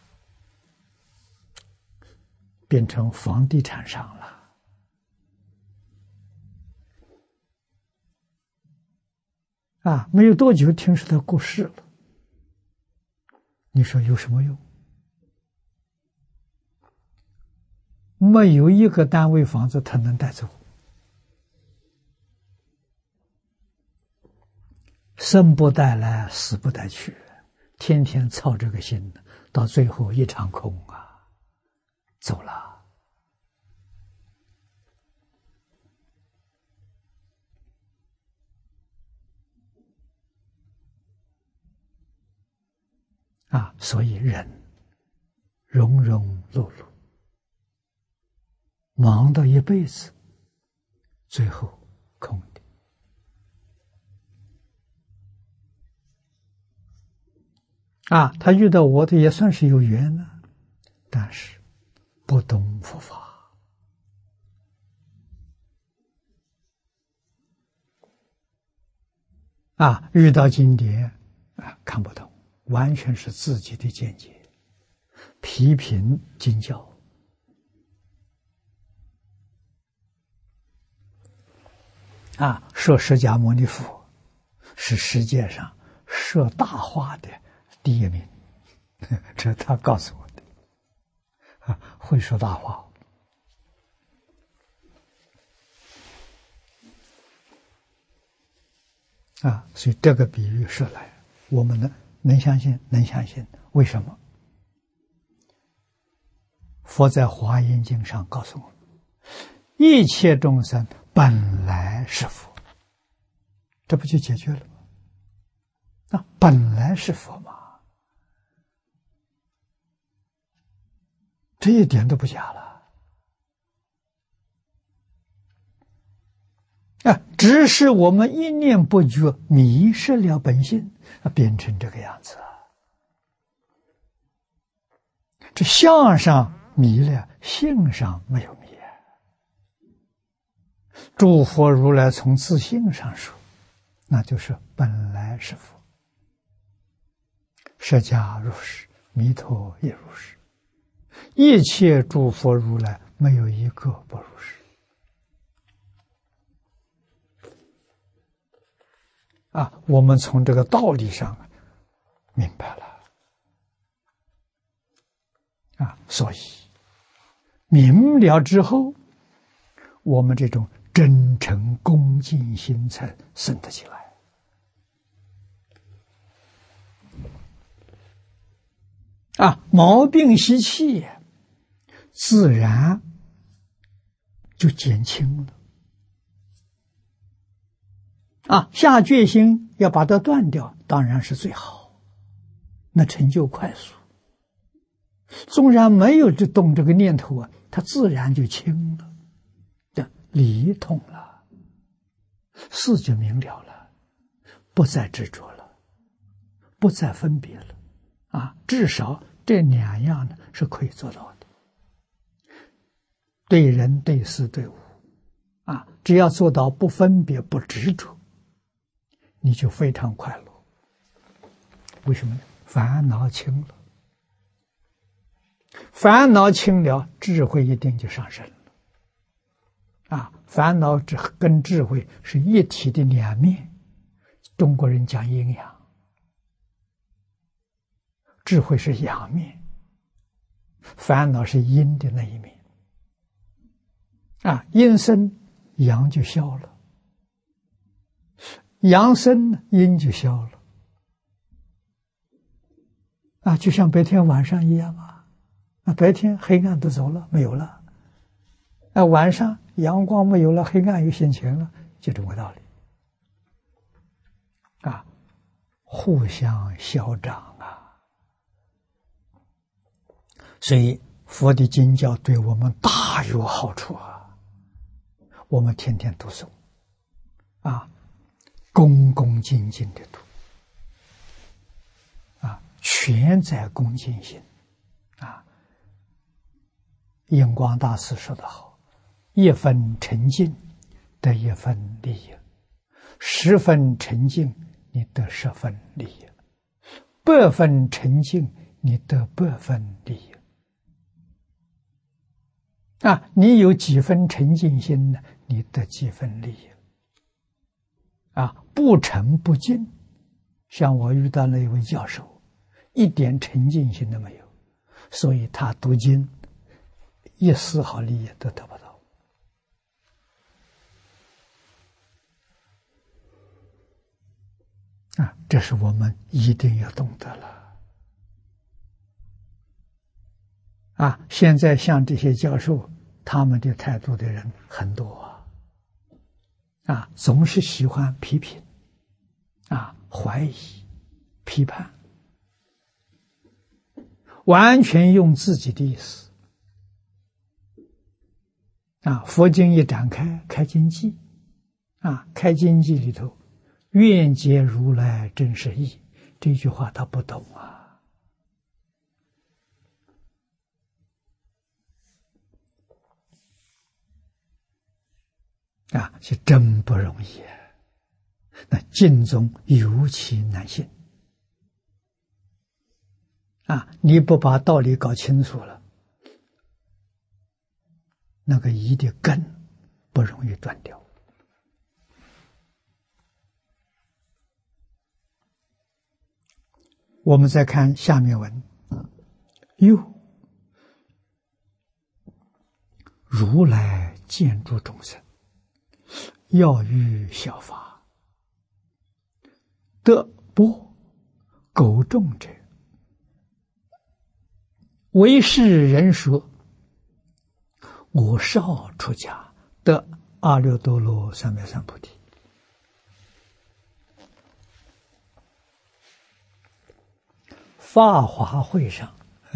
变成房地产商了。啊，没有多久，听说他过世了。你说有什么用？没有一个单位房子他能带走，生不带来，死不带去，天天操这个心，到最后一场空啊，走了。啊，所以人庸庸碌碌，忙到一辈子，最后空的。啊，他遇到我的也算是有缘呢，但是不懂佛法。啊，遇到经典啊看不懂，完全是自己的见解，批评经教。啊，说释迦牟尼佛是世界上说大话的第一名，这他告诉我的。啊，会说大话。啊，所以这个比喻说来，我们能能相信，能相信。为什么？佛在《华严经》上告诉我们，一切众生本来是佛，这不就解决了吗？啊，本来是佛嘛，这一点都不假了。啊，只是我们一念不觉，迷失了本性，变成这个样子。这相上迷了，性上没有迷。诸佛如来从自性上说，那就是本来是佛。释迦如是，弥陀也如是，一切诸佛如来没有一个不如是。啊，我们从这个道理上明白了。啊，所以明了之后，我们这种真诚恭敬心才生得起来。啊，毛病习气自然就减轻了。啊，下决心要把它断掉，当然是最好，那成就快速。纵然没有这动这个念头啊，它自然就轻了，这理通了，事就明了了，不再执着了，不再分别了。啊，至少这两样呢是可以做到的。对人、对事、对物，啊，只要做到不分别、不执着，你就非常快乐。为什么呢？烦恼轻了，烦恼轻了，智慧一定就上升了。啊，烦恼跟智慧是一体的两面。中国人讲阴阳，智慧是阳面，烦恼是阴的那一面。啊，阴生阳就消了，阳生阴就消了。 啊，就像白天晚上一样啊，啊，白天黑暗都走了，没有了，啊，晚上阳光没有了，黑暗又现前了，就这个道理，啊，互相消长啊，所以佛的经教对我们大有好处啊，我们天天读诵，啊，恭恭敬敬的读。啊，全在恭敬心啊！印光大师说得好：“一分沉静得一分利益，十分沉静你得十分利益，百分沉静你得百分利益。”啊，你有几分沉静心呢？你得几分利益。啊，不沉不静。像我遇到了一位教授，一点沉静心都没有，所以他读经一丝毫利益都得不到。啊，这是我们一定要懂得了。啊，现在像这些教授，他们的态度的人很多啊，啊，总是喜欢批评。啊，怀疑、批判，完全用自己的意思。啊，佛经一展开，开经记，啊，开经记里头，愿解如来真实义，这句话他不懂啊，啊，是真不容易啊。那经中尤其难信啊！你不把道理搞清楚了，那个疑的根不容易断掉。我们再看下面文，又如来见诸众生，要欲效法。得波苟众者，为是人说：我少出家，得阿耨多罗三藐三菩提。法华会上，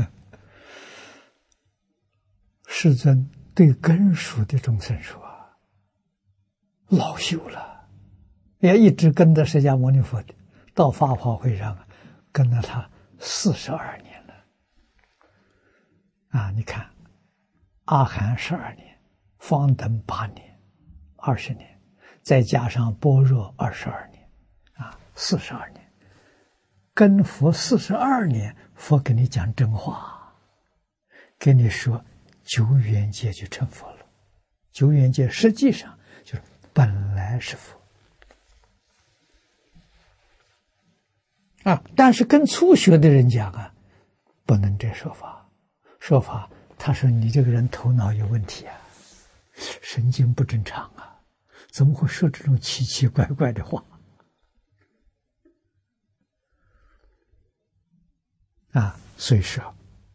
世尊对根属的众生说：老朽了，也一直跟着释迦牟尼佛的。到法华会上跟了他四十二年了，啊！你看，阿含十二年，方等八年，二十年，再加上般若二十二年，啊，四十二年，跟佛四十二年，佛给你讲真话，跟你说九缘界就成佛了，九缘界实际上就是本来是佛。啊！但是跟初学的人讲啊，不能这说法。说法，他说你这个人头脑有问题啊，神经不正常啊，怎么会说这种奇奇怪怪的话？啊，所以说，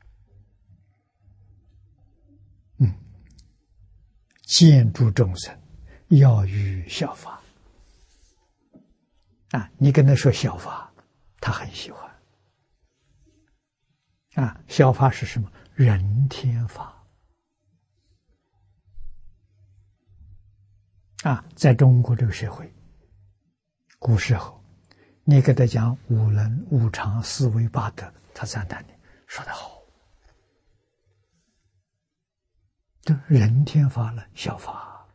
嗯，见诸众生，要欲效法。啊，你跟他说效法。他很喜欢啊，效法是什么？人天法啊，在中国这个社会，古时候，你给他讲五伦、五常、四维八德，他赞叹你说得好，这人天法了，效法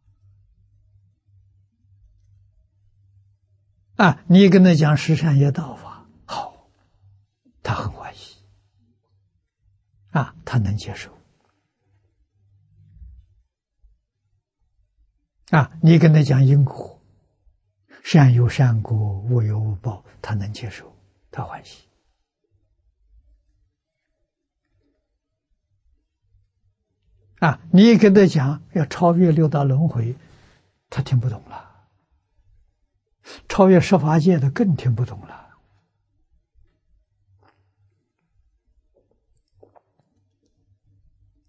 啊，你跟他讲十善业道法，好，他很欢喜啊，他能接受啊，你跟他讲因果，善有善果，恶有恶报，他能接受，他欢喜啊，你跟他讲要超越六道轮回，他听不懂了。超越十法界的更听不懂了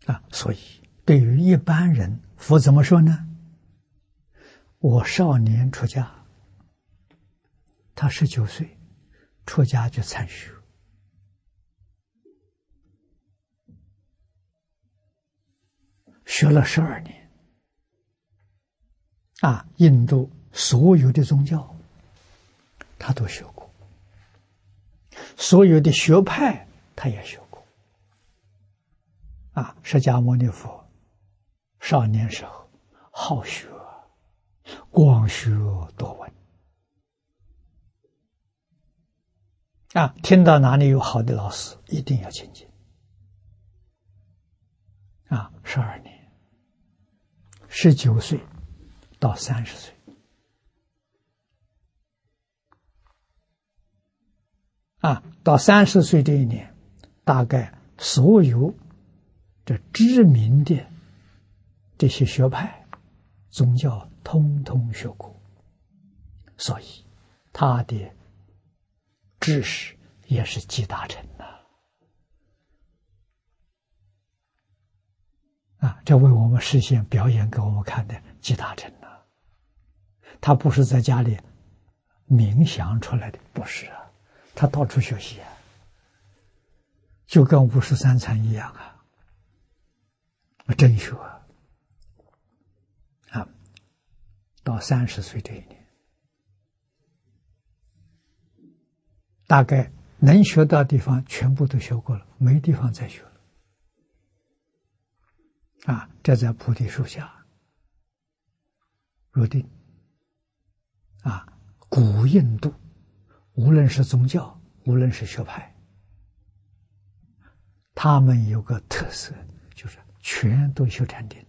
啊，所以对于一般人，佛怎么说呢？我少年出家，他十九岁出家就参学，学了十二年，啊，印度所有的宗教他都学过，所有的学派他也学过。啊，释迦牟尼佛少年时候好学，广学多闻。啊，听到哪里有好的老师，一定要亲近。啊，十二年，十九岁到三十岁。啊，到三十岁这一年，大概所有这知名的这些学派、宗教，通通学过，所以他的知识也是集大成的。啊，这为我们实现表演给我们看的集大成的。他不是在家里冥想出来的，不是啊，他到处学习啊，就跟五十三参一样啊，真学啊。啊，到三十岁这一年，大概能学到的地方全部都学过了，没地方再学了。啊，这在菩提树下入定。啊，古印度无论是宗教，无论是学派，他们有个特色，就是全都修禅定。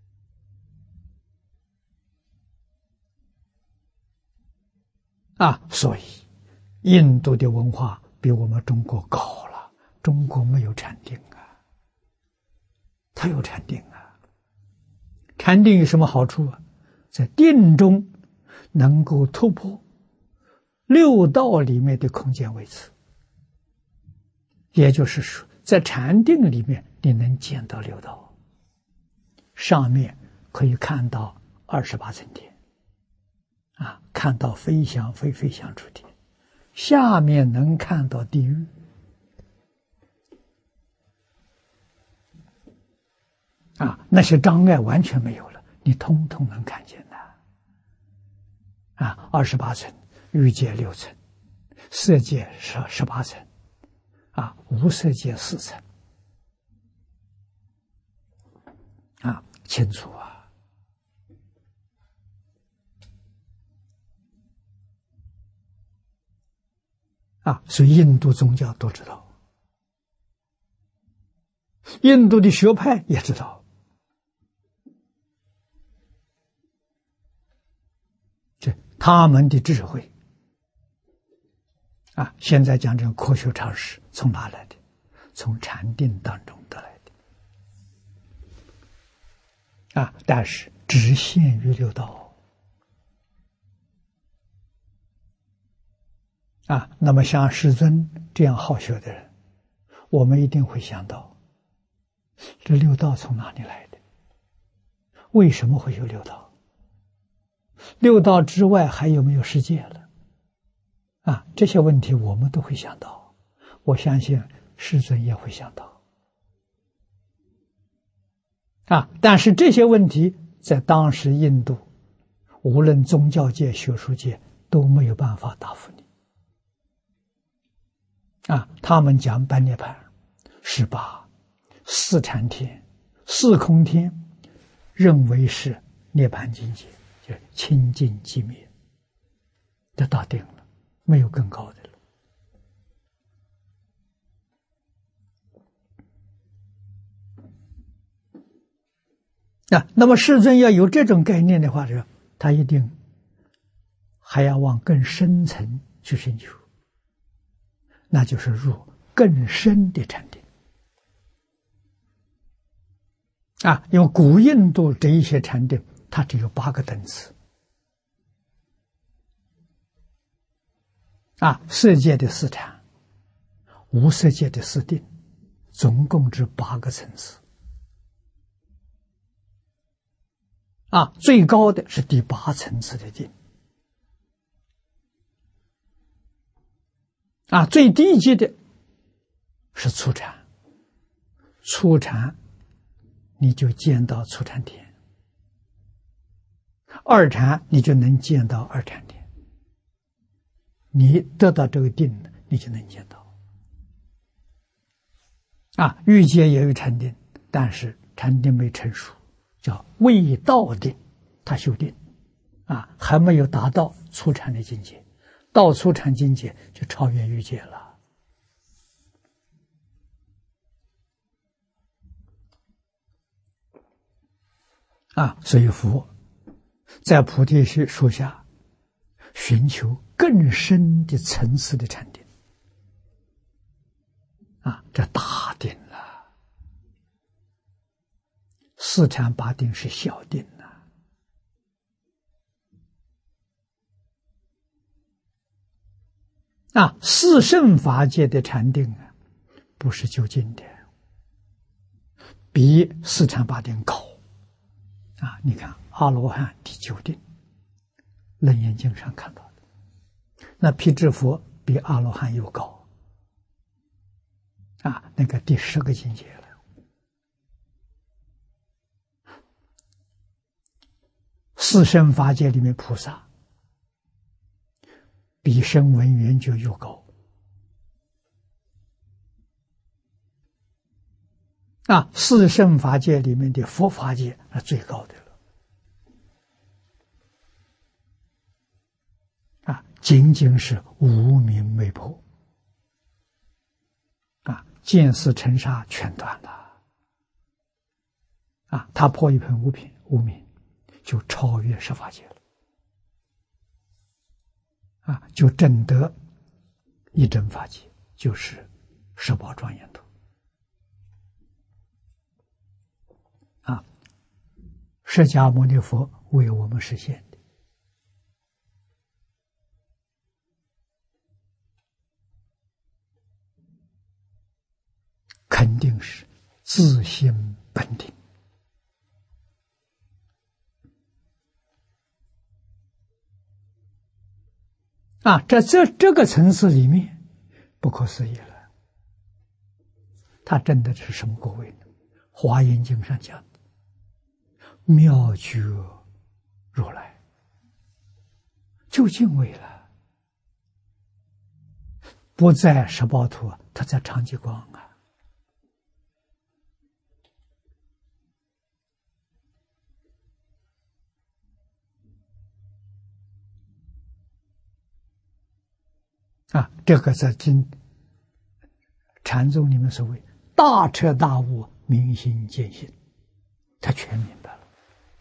啊，所以印度的文化比我们中国高了，中国没有禅定啊，它有禅定啊。禅定有什么好处啊？在定中能够突破六道里面的空间位次，也就是说，在禅定里面你能见到六道，上面可以看到二十八层天，啊，看到飞翔非飞翔诸天，下面能看到地狱。啊，那些障碍完全没有了，你通通能看见的。啊，二十八层，欲界六层，色界十十八层，啊，无色界四层，啊，清楚啊。啊，所以印度宗教都知道，印度的学派也知道。他们的智慧啊，现在讲这种科学常识从哪来的？从禅定当中得来的啊，但是只限于六道啊。那么像世尊这样好学的人，我们一定会想到，这六道从哪里来的？为什么会有六道？六道之外还有没有世界了？啊，这些问题我们都会想到，我相信世尊也会想到。啊，但是这些问题在当时印度，无论宗教界、学术界都没有办法答复你。啊，他们讲般涅槃、十八、四禅天、四空天，认为是涅槃境界。就清净寂灭，这到定了，没有更高的了。啊，那么世尊要有这种概念的话，是他一定还要往更深层去寻求，那就是入更深的禅定。啊，因为古印度这一些禅定，它只有八个等次。啊，色界的四禅，无色界的四定，总共只八个层次。 啊，最高的是第八层次的定，啊，最低级的是初禅，初禅你就见到初禅天，二禅你就能见到二禅天，你得到这个定，你就能见到。啊，欲界也有禅定，但是禅定没成熟，叫未到定，他修定，啊，还没有达到初禅的境界，到初禅境界就超越欲界了。啊，所以佛在菩提树下寻求更深的层次的禅定，啊，这大定了。四禅八定是小定啊。啊，四圣法界的禅定啊，不是究竟的，比四禅八定高。啊，你看阿罗汉第九定，楞严经上看到的，那辟支佛比阿罗汉又高，啊，那个第十个境界了。四圣法界里面菩萨比声闻缘觉又高，啊，四圣法界里面的佛法界是最高的了，啊，仅仅是无明没破，啊，见思尘沙全断了，啊，他破一品无品无明，就超越十法界了，啊，就证得一真法界，就是十宝庄严土。啊，释迦牟尼佛为我们实现的，肯定是自性本定。啊，在这这个层次里面，不可思议了。他证的是什么果位呢？华严经上讲的妙觉如来，就近位了，不在十报图，他在长吉光啊。啊，这个在经禅宗里面所谓大彻大悟、明心见性，他全明白了。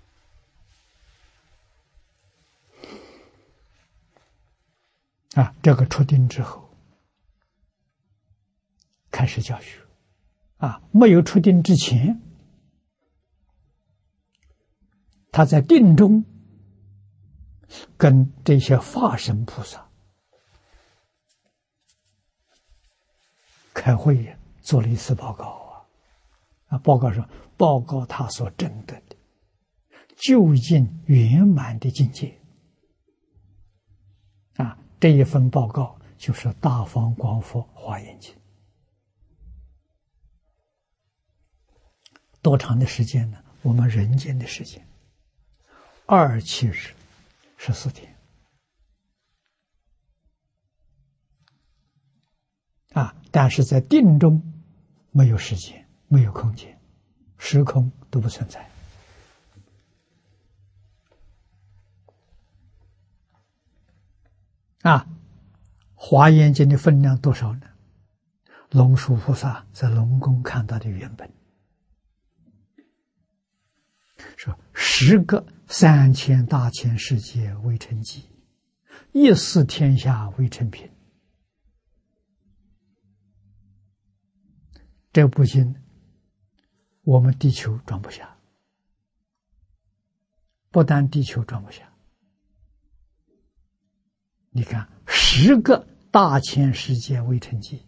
啊，这个出定之后，开始教学。啊，没有出定之前，他在定中跟这些法身菩萨开会做了一次报告啊，啊，报告说报告他所证得的究竟圆满的境界，啊，这一份报告就是《大方广佛华严经》。多长的时间呢？我们人间的时间，二七日，十四天。啊，但是在定中没有时间，没有空间，时空都不存在。啊，华严经的分量多少呢？龙树菩萨在龙宫看到的原本，说十个三千大千世界为成绩，一思天下为成品。这部经我们地球装不下，不但地球装不下，你看十个大千世界为成绩，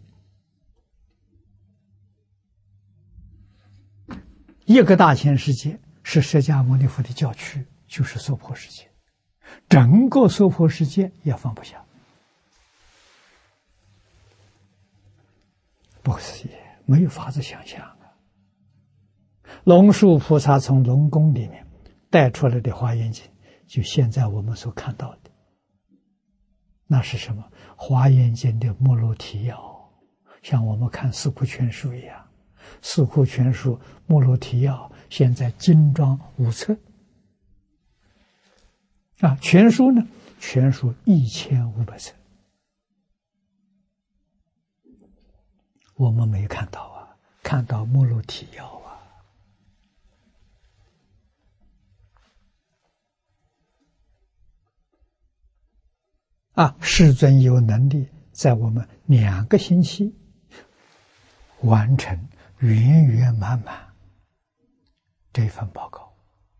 一个大千世界是释迦牟尼佛的教区， 就是娑婆世界，整个娑婆世界也放不下，不可思议，没有法子想象啊！龙树菩萨从龙宫里面带出来的《华严经》，就现在我们所看到的，那是什么？《华严经》的目录提要，像我们看《四库全书》一样，《四库全书》目录提要，现在精装五册啊，全书呢？全书一千五百册，我们没看到啊，看到目录提要啊。啊，世尊有能力在我们两个星期完成圆圆满满这份报告。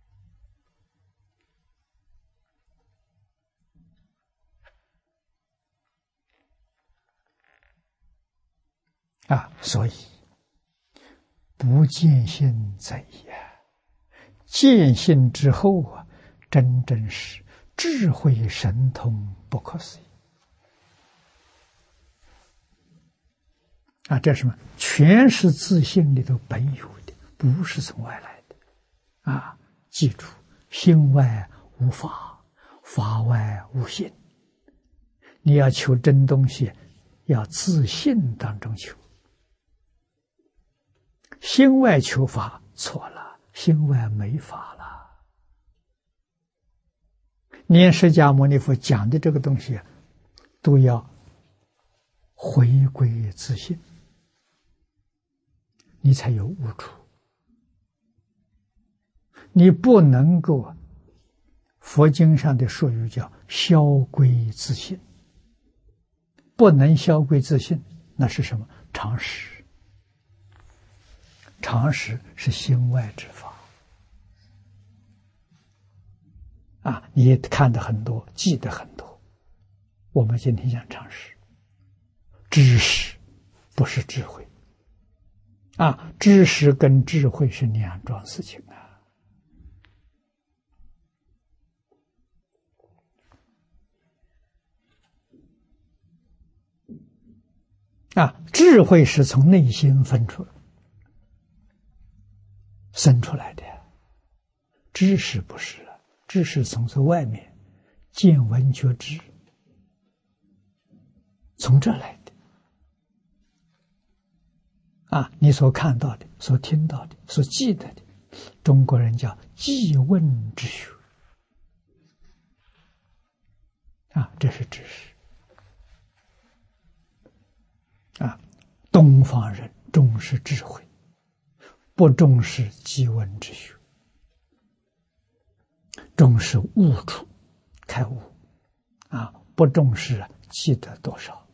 啊，所以不见性则已啊，见性之后啊，真正是智慧神通不可思议啊！这是什么？全是自性里头本有的，不是从外来的啊！记住，心外无法，法外无心。你要求真东西，要自性当中求。心外求法错了，心外没法了。连释迦牟尼佛讲的这个东西，都要回归自性，你才有悟处。你不能够，佛经上的术语叫销归自性，不能销归自性，那是什么？常识。常识是心外之法。啊，你看的很多，记得很多。我们今天讲常识，知识不是智慧。啊，知识跟智慧是两桩事情啊。啊，智慧是从内心分出生出来的，知识不是。知识从这外面见闻觉知，从这来的啊！你所看到的、所听到的、所记得的，中国人叫记问之学啊，这是知识啊。东方人重视智慧，不重视记问之学。重视悟处，开悟，啊，不重视记得多少，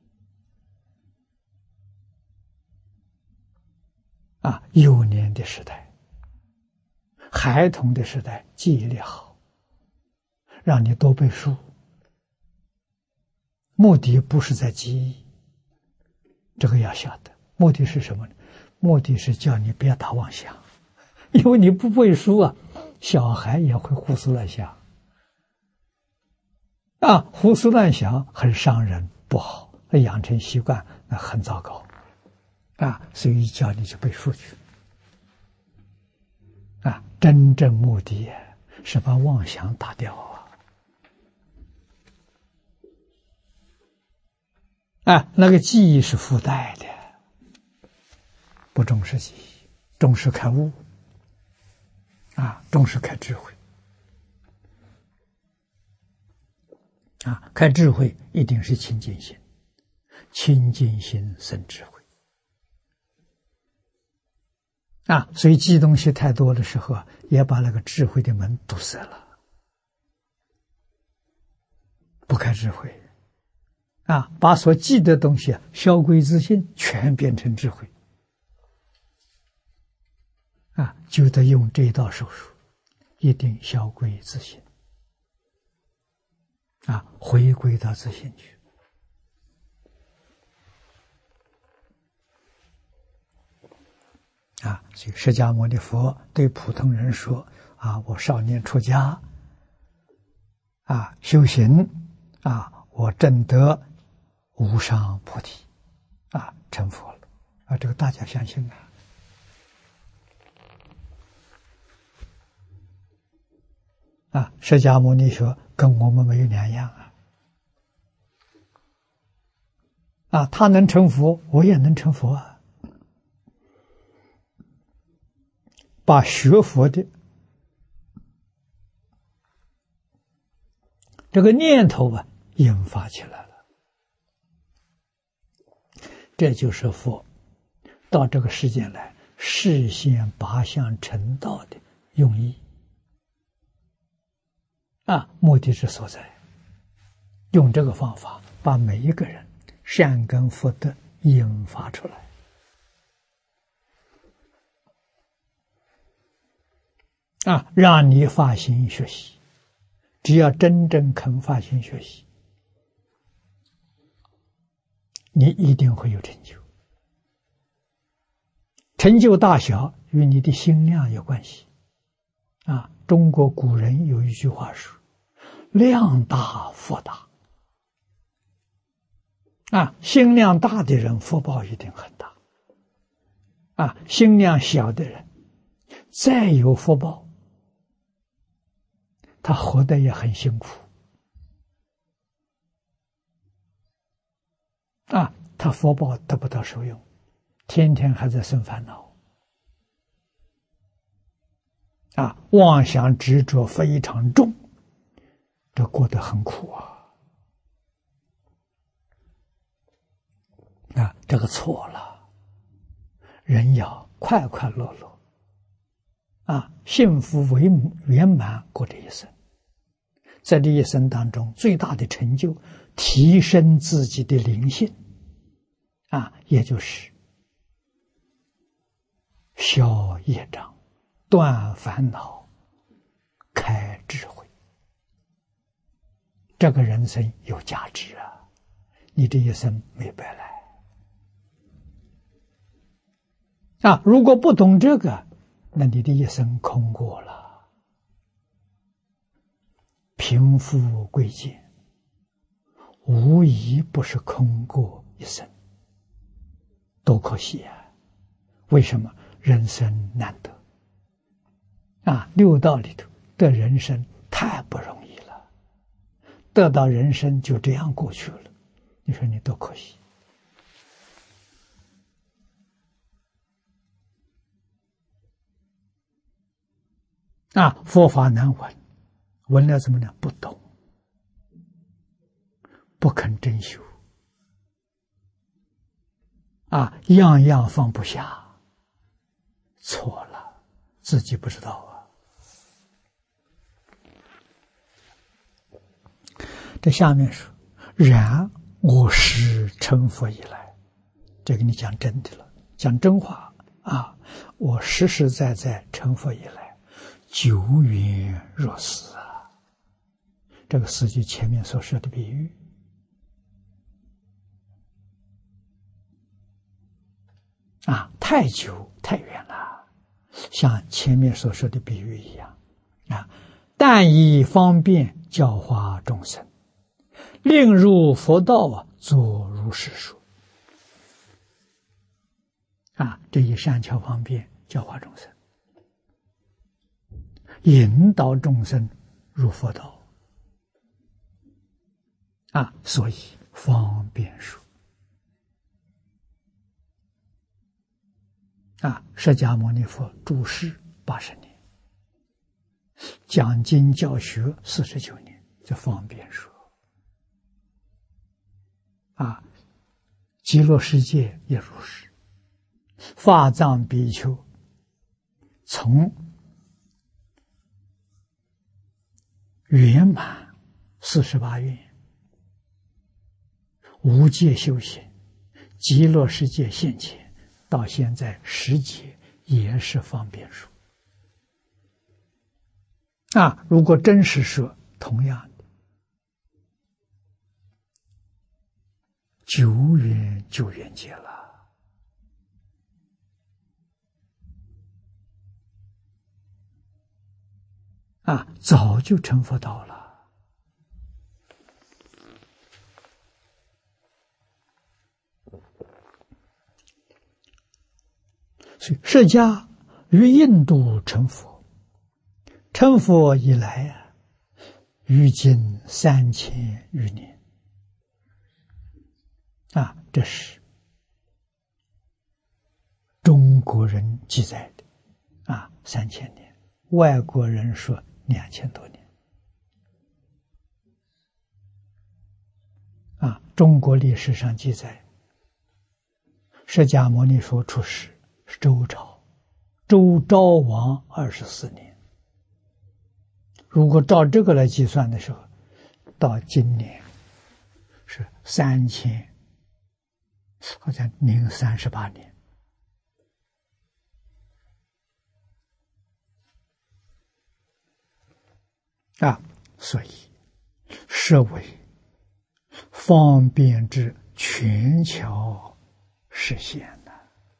啊，幼年的时代，孩童的时代，记忆力好，让你多背书，目的不是在记忆，这个要晓得，目的是什么呢？目的是叫你别打妄想，因为你不背书啊。小孩也会胡思乱想啊，胡思乱想很伤人，不好，养成习惯那很糟糕啊，所以叫你去背书去啊，真正目的是把妄想打掉啊啊，那个记忆是附带的，不重视记忆，重视开悟啊，重视开智慧啊，开智慧一定是清净心，清净心生智慧啊，所以记东西太多的时候啊，也把那个智慧的门堵塞了，不开智慧啊，把所记的东西销归自性，全变成智慧啊，就得用这一道手术，一定销归自性啊，回归到自性去啊。所以释迦牟尼佛对普通人说啊，我少年出家，啊，修行，啊，我证得无上菩提，啊，成佛了，啊，这个大家相信啊。啊，释迦牟尼说跟我们没有两样啊！啊，他能成佛，我也能成佛啊！把学佛的这个念头啊引发起来了，这就是佛到这个世间来示现八相成道的用意。啊，目的之所在，用这个方法把每一个人善根福德引发出来，啊，让你发心学习。只要真正肯发心学习，你一定会有成就。成就大小与你的心量有关系。啊，中国古人有一句话说，量大福大。啊，心量大的人福报一定很大。啊，心量小的人再有福报，他活得也很辛苦。啊，他福报得不到受用，天天还在生烦恼。啊，妄想执着非常重，这过得很苦啊！啊，这个错了，人要快快乐乐，啊，幸福为圆满过这一生。在这一生当中，最大的成就，提升自己的灵性，啊，也就是消业障。断烦恼，开智慧，这个人生有价值啊！你这一生没白来啊！如果不懂这个，那你的一生空过了。贫富贵贱，无疑不是空过一生，多可惜啊！为什么？人生难得。啊，六道里头得人生太不容易了，得到人生就这样过去了，你说你多可惜啊！佛法难闻，闻了怎么呢？不懂，不肯真修啊，样样放不下，错了，自己不知道啊。这下面说，然我师成佛以来，这个你讲真的了，讲真话啊！我实实在在成佛以来，久远若斯啊！这个是就前面所说的比喻啊，太久太远了，像前面所说的比喻一样啊，但以方便教化众生。令入佛道啊，作如是说啊，这一善巧方便教化众生，引导众生入佛道啊，所以方便说啊，释迦牟尼佛住世八十年，讲经教学四十九年，这方便说。啊，极乐世界也如是，法藏比丘从圆满四十八愿，无界修行，极乐世界现前，到现在十劫也是方便说。啊，如果真实说，同样的。久远就远劫了啊，早就成佛道了。所以释迦于印度成佛，成佛以来啊，于今三千余年啊，这是中国人记载的啊，三千年，外国人说两千多年啊。中国历史上记载，释迦牟尼佛出世是周朝，周昭王二十四年。如果照这个来计算的时候，到今年是三千，好像零三十八年。啊，所以设为方便之权巧实现的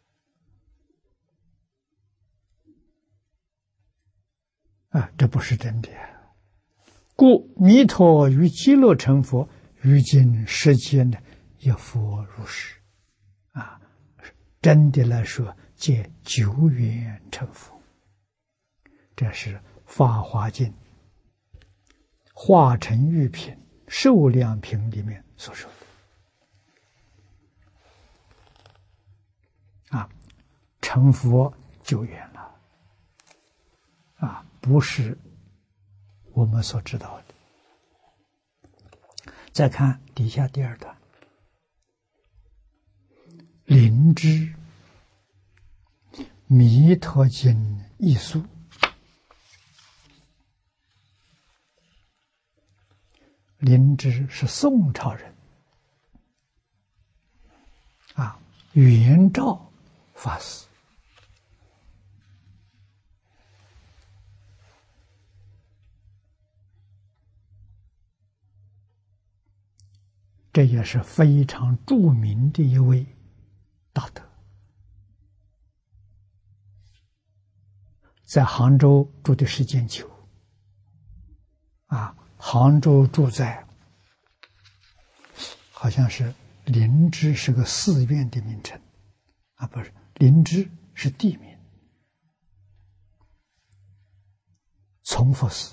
啊，这不是真的。故弥陀于极乐成佛，于今世间的一佛如是啊，真的来说，借久远成佛。这是《法华经》化成玉品受量品里面所说的啊，成佛久远了啊，不是我们所知道的。再看底下第二段，灵芝弥陀经译述。灵芝是宋朝人啊，元照法师。这也是非常著名的一位大德，在杭州住的时间久啊。杭州住在好像是灵芝，是个寺院的名称啊，不是，灵芝是地名。崇佛寺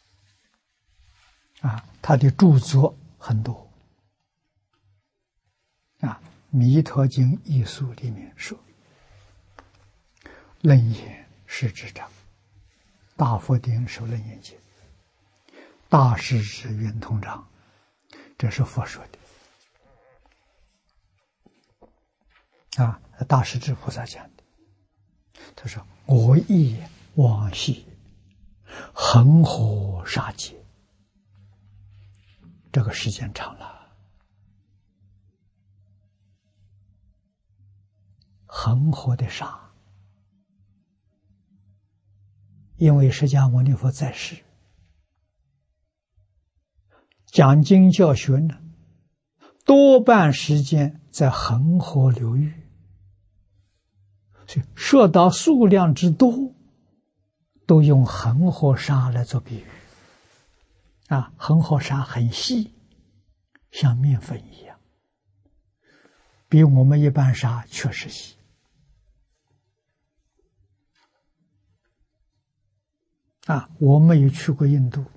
啊，他的著作很多啊，《弥陀经译述》里面说：“楞严是智障，大佛顶首楞严经。大势至圆通章，这是佛说的啊。大势至菩萨讲的，他说：“我忆往昔恒河沙劫，这个时间长了，恒河的沙，因为释迦牟尼佛在世。”讲经教学呢，多半时间在恒河流域，所以说到数量之多，都用恒河沙来做比喻啊。恒河沙很细，像面粉一样，比我们一般沙确实细啊。我没有去过印度，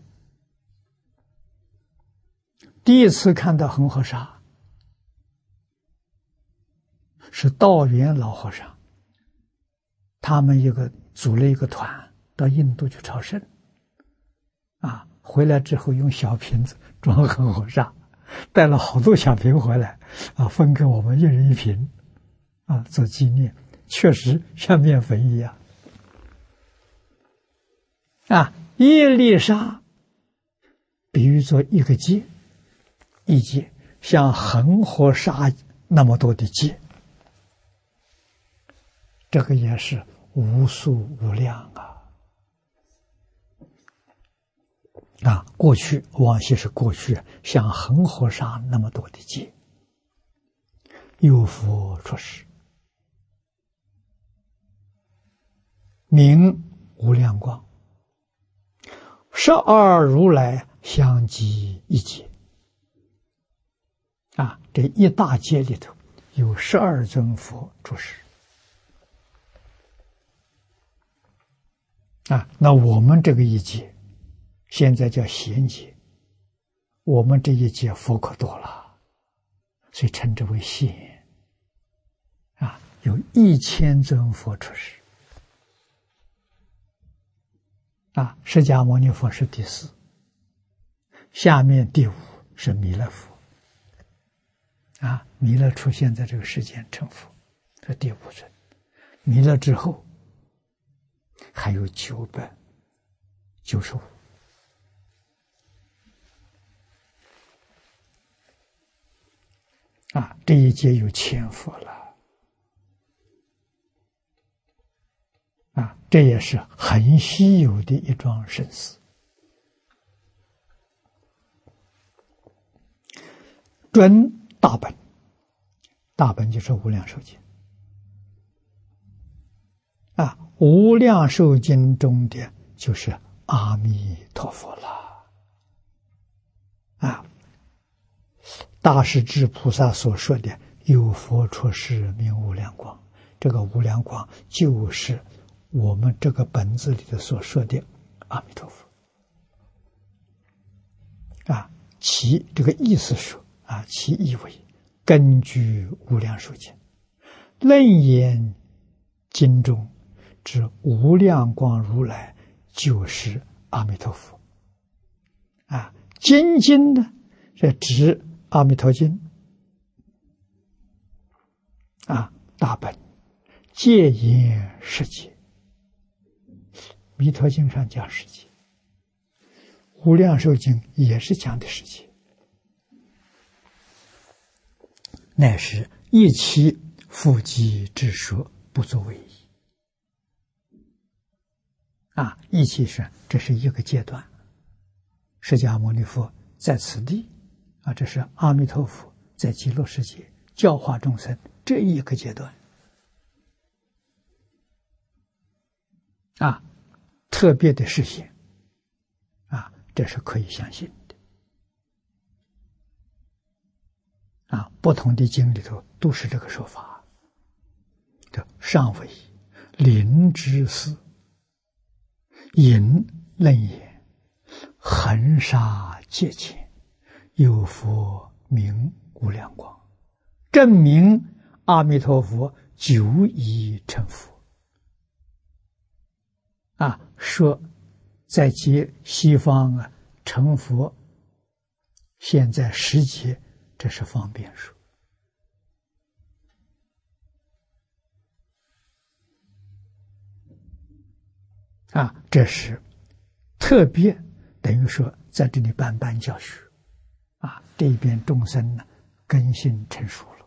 第一次看到恒河沙是道元老和尚，他们一个组了一个团到印度去朝圣啊，回来之后用小瓶子装恒河沙，带了好多小瓶回来啊，分给我们一人一瓶啊，做纪念，确实像面粉一样啊。一粒沙比喻作一个界，一界像恒河沙那么多的界，这个也是无数无量啊！啊，过去往昔是过去，像恒河沙那么多的界，有佛出世，名无量光， 十二如来相继一劫。啊，这一大劫里头有十二尊佛住世。啊，那我们这个一劫，现在叫贤劫，我们这一劫佛可多了，所以称之为贤。啊，有一千尊佛出世。啊，释迦牟尼佛是第四，下面第五是弥勒佛。啊，弥勒出现在这个世间成佛，这第五尊。弥勒之后还有九百九十五。啊，这一劫有千佛了。啊，这也是很稀有的一桩生死。准大本，大本就是无量寿经。啊，无量寿经中的就是阿弥陀佛了。啊，大势至菩萨所说的有佛出世名无量光，这个无量光就是我们这个本子里头所说的阿弥陀佛。啊，其这个意思说啊，其意为根据无量寿经，楞严经中之无量光如来就是阿弥陀佛。啊，经经呢是指阿弥陀经。啊，大本戒言世界，弥陀经上讲世界，无量寿经也是讲的世界，乃是一期复集之说，不作为意。啊，一期是这是一个阶段，释迦牟尼佛在此地，啊，这是阿弥陀佛在极乐世界教化众生这一个阶段。啊，特别的实现，啊，这是可以相信的。啊，不同的经里头都是这个说法。这上为灵之思，引楞严，恒沙界前，有佛名无量光，证明阿弥陀佛久已成佛。啊，说在接西方啊成佛，现在十劫，这是方便说。啊，这是特别等于说在这里办办教学。啊，这边众生呢根性成熟了。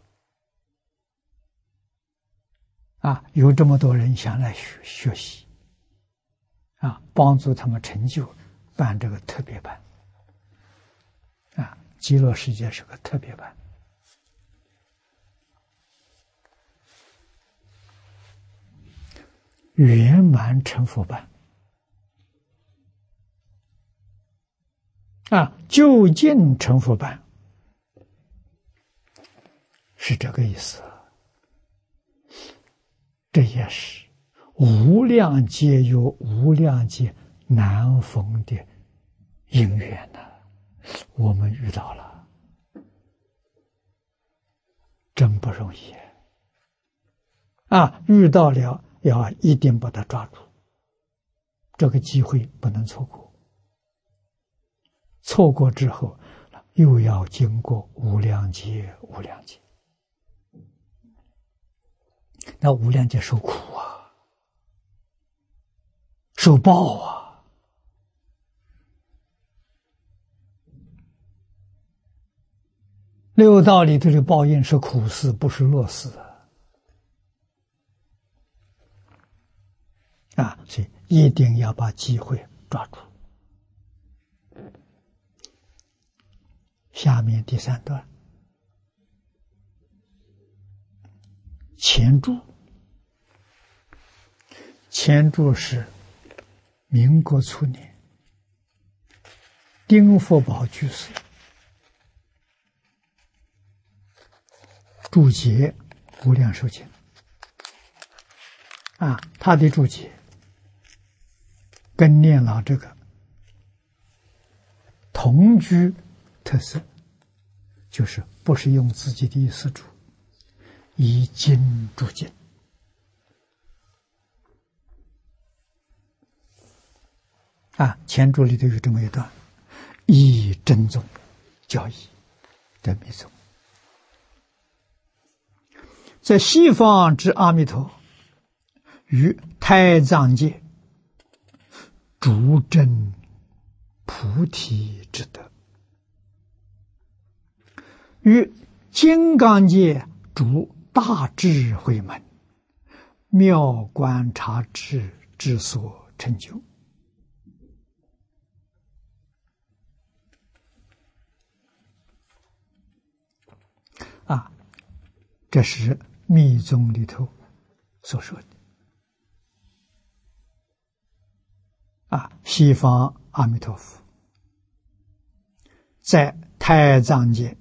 啊，有这么多人想来学学习。啊，帮助他们成就，办这个特别班。啊，极乐世界是个特别班。圆满成佛班。啊，究竟成佛班是这个意思。这也是无量劫有无量劫难逢的因缘呢、啊，我们遇到了，真不容易啊！遇到了要一定把它抓住，这个机会不能错过。错过之后，又要经过无量劫，无量劫，那无量劫受苦啊！受报啊！六道里头的报应是苦事，不是乐事啊！啊，所以一定要把机会抓住。下面第三段，前注，前注是民国初年， 丁福宝居士注解《无量寿经》啊，他的注解跟念老这个同居特色，就是不是用自己的意思注，以经注经。啊，前注里头有这么一段，以正宗教义的密宗，在西方之阿弥陀于胎藏界主证菩提之德，于金刚界主大智慧门妙观察智之所成就。啊，这是密宗里头所说的。啊，西方阿弥陀佛在胎藏界，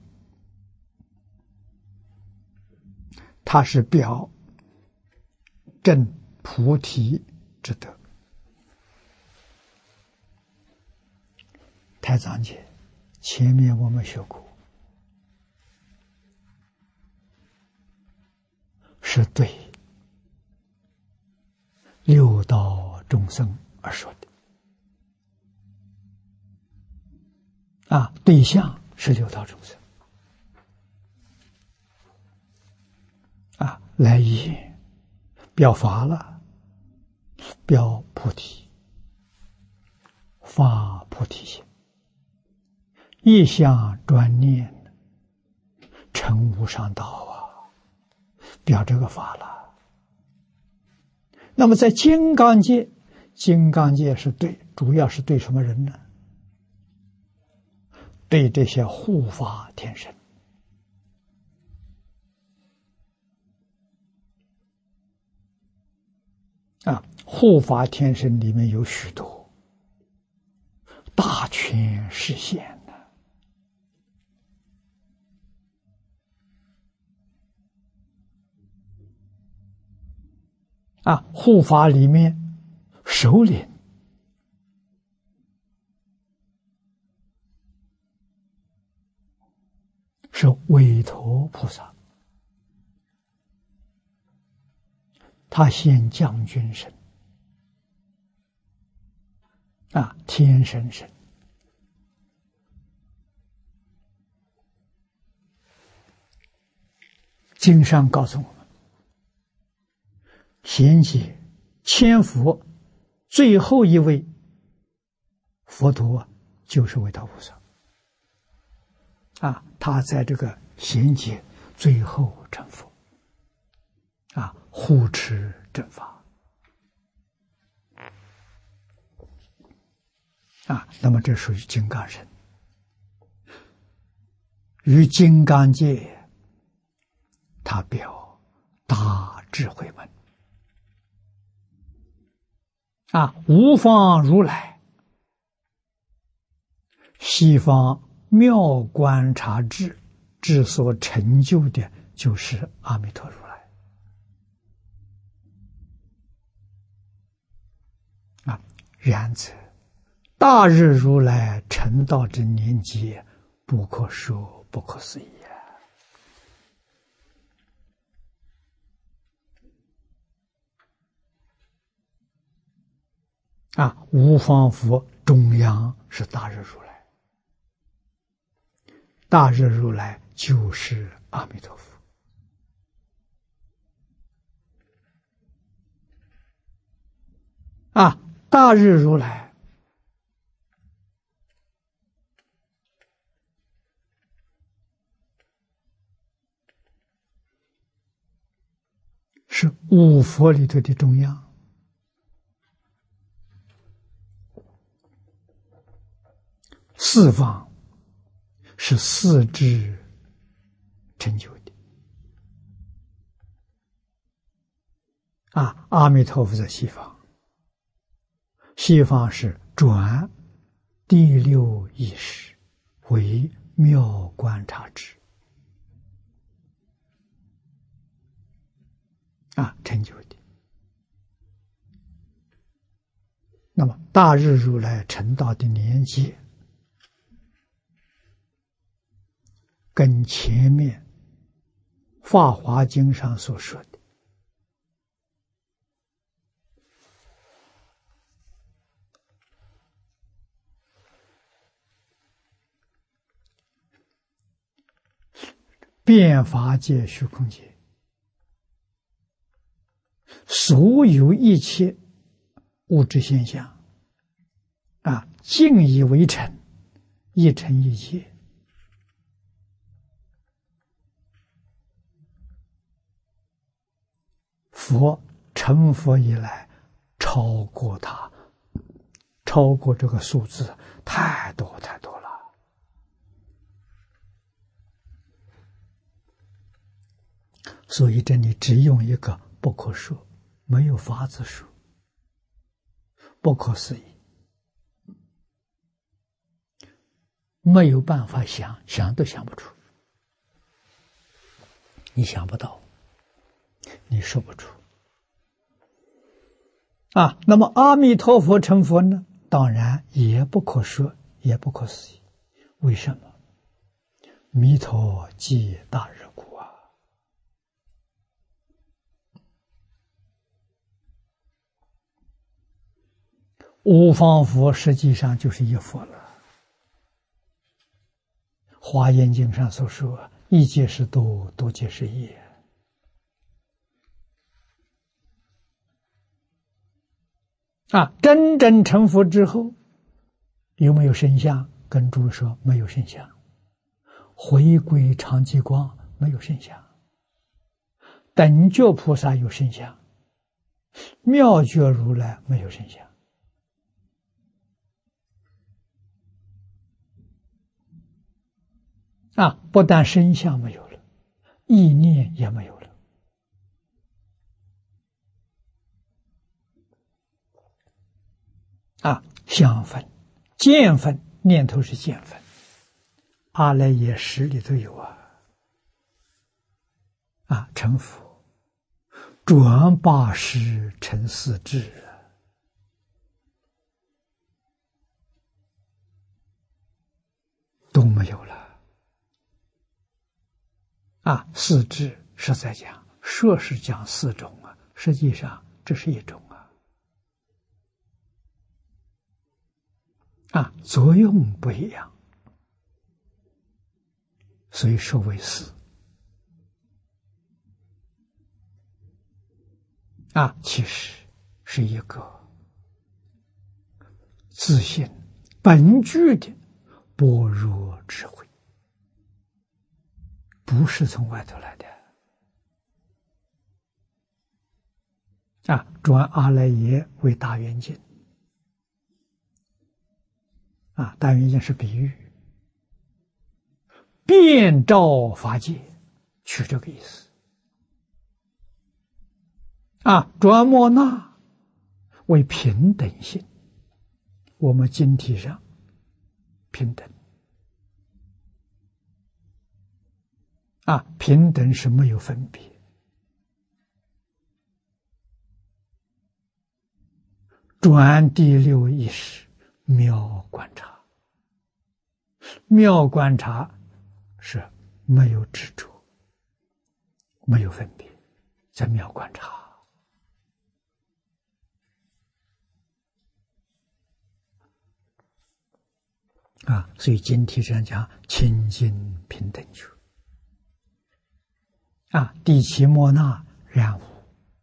他是表证菩提之德。胎藏界前面我们学过，是对六道众生而说的。啊，对象是六道众生。啊，来也表法了，表菩提，发菩提心，一向专念，成无上道啊，表这个法了。那么在金刚界，金刚界是对，主要是对什么人呢？对这些护法天神。啊，护法天神里面有许多大权示现的。啊，护法里面首领是韦陀菩萨，他现将军身，啊，天神身。经上告诉我们，贤劫千佛最后一位佛陀就是韦陀菩萨。啊，他在这个贤劫最后成佛，啊，护持正法。啊，那么这属于金刚身，于金刚界，他表大智慧门。啊，无方如来，西方妙观察智之所成就的，就是阿弥陀如来。啊，然则大日如来成道之年节，不可说不可思议啊！啊，无方佛中央是大日如来，大日如来就是阿弥陀佛。啊，大日如来是五佛里头的中央。四方是四智成就的。啊，阿弥陀佛在西方，西方是转第六意识为妙观察智啊，成就的。那么大日如来成道的年纪，跟前面《法华经》上所说的遍法界、虚空界，所有一切物质现象啊，尽以为尘，一尘一切，佛成佛以来，超过他，超过这个数字太多太多了。所以这里只用一个不可说，没有法子说，不可思议，没有办法想，想都想不出，你想不到，你说不出啊。那么阿弥陀佛成佛呢，当然也不可说，也不可思议。为什么？弥陀即大日故啊。五方佛实际上就是一佛了。华严经上所说，一界是多，多界是一。啊，真正成佛之后，有没有身相？跟诸位说，没有身相。回归常寂光，没有身相。等觉菩萨有身相，妙觉如来没有身相。啊，不但身相没有了，意念也没有了。啊，相分、见分，念头是见分，阿赖耶识里头有啊。啊，成佛，转八识成四智啊，都没有了。啊，四智是在讲，说是讲四种啊，实际上这是一种啊。啊，作用不一样，所以说为四。啊，其实是一个自信本具的般若智慧，不是从外头来的。啊，转阿赖耶为大圆镜。啊，大圆镜是比喻，遍照法界，取这个意思。啊，转莫那为平等性，我们经体上平等。啊，平等是没有分别。转第六意识，妙观察。妙观察是没有执着，没有分别，叫妙观察。啊，所以经体上讲清净平等觉。啊，第七莫那然无。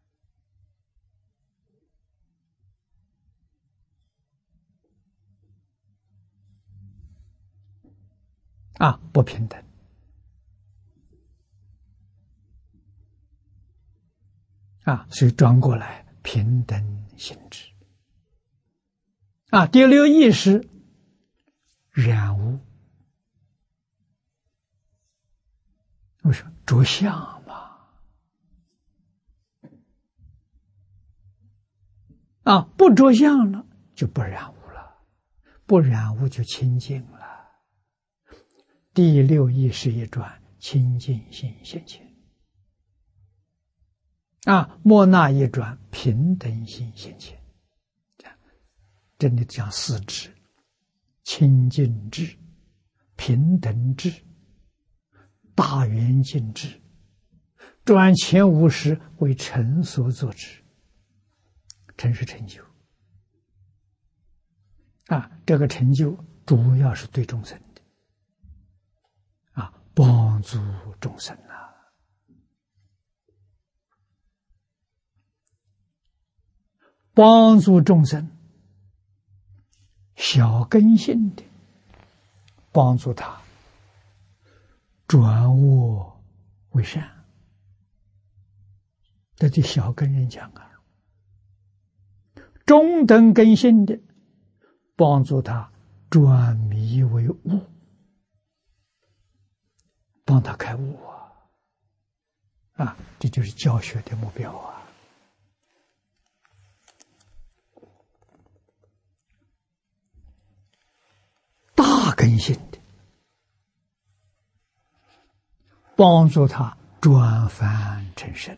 啊，不平等。啊，所以转过来平等性质。啊，第六意识染污。为什么？着相嘛。啊，不着相了就不染污了， 不染污就清净了。第六意识一转，清净心现前。啊，莫那一转，平等心现前。这里讲四智：清净智、平等智、大圆净智。转前无时为成所作之，成是成就。啊，这个成就主要是对众生的，啊，帮助众生啊。帮助众生，小根性的，帮助他转恶为善。这对小根人讲啊，中等根性的，帮助他转迷为悟，帮他开悟啊！啊，这就是教学的目标啊！大根性的，帮助他转凡成圣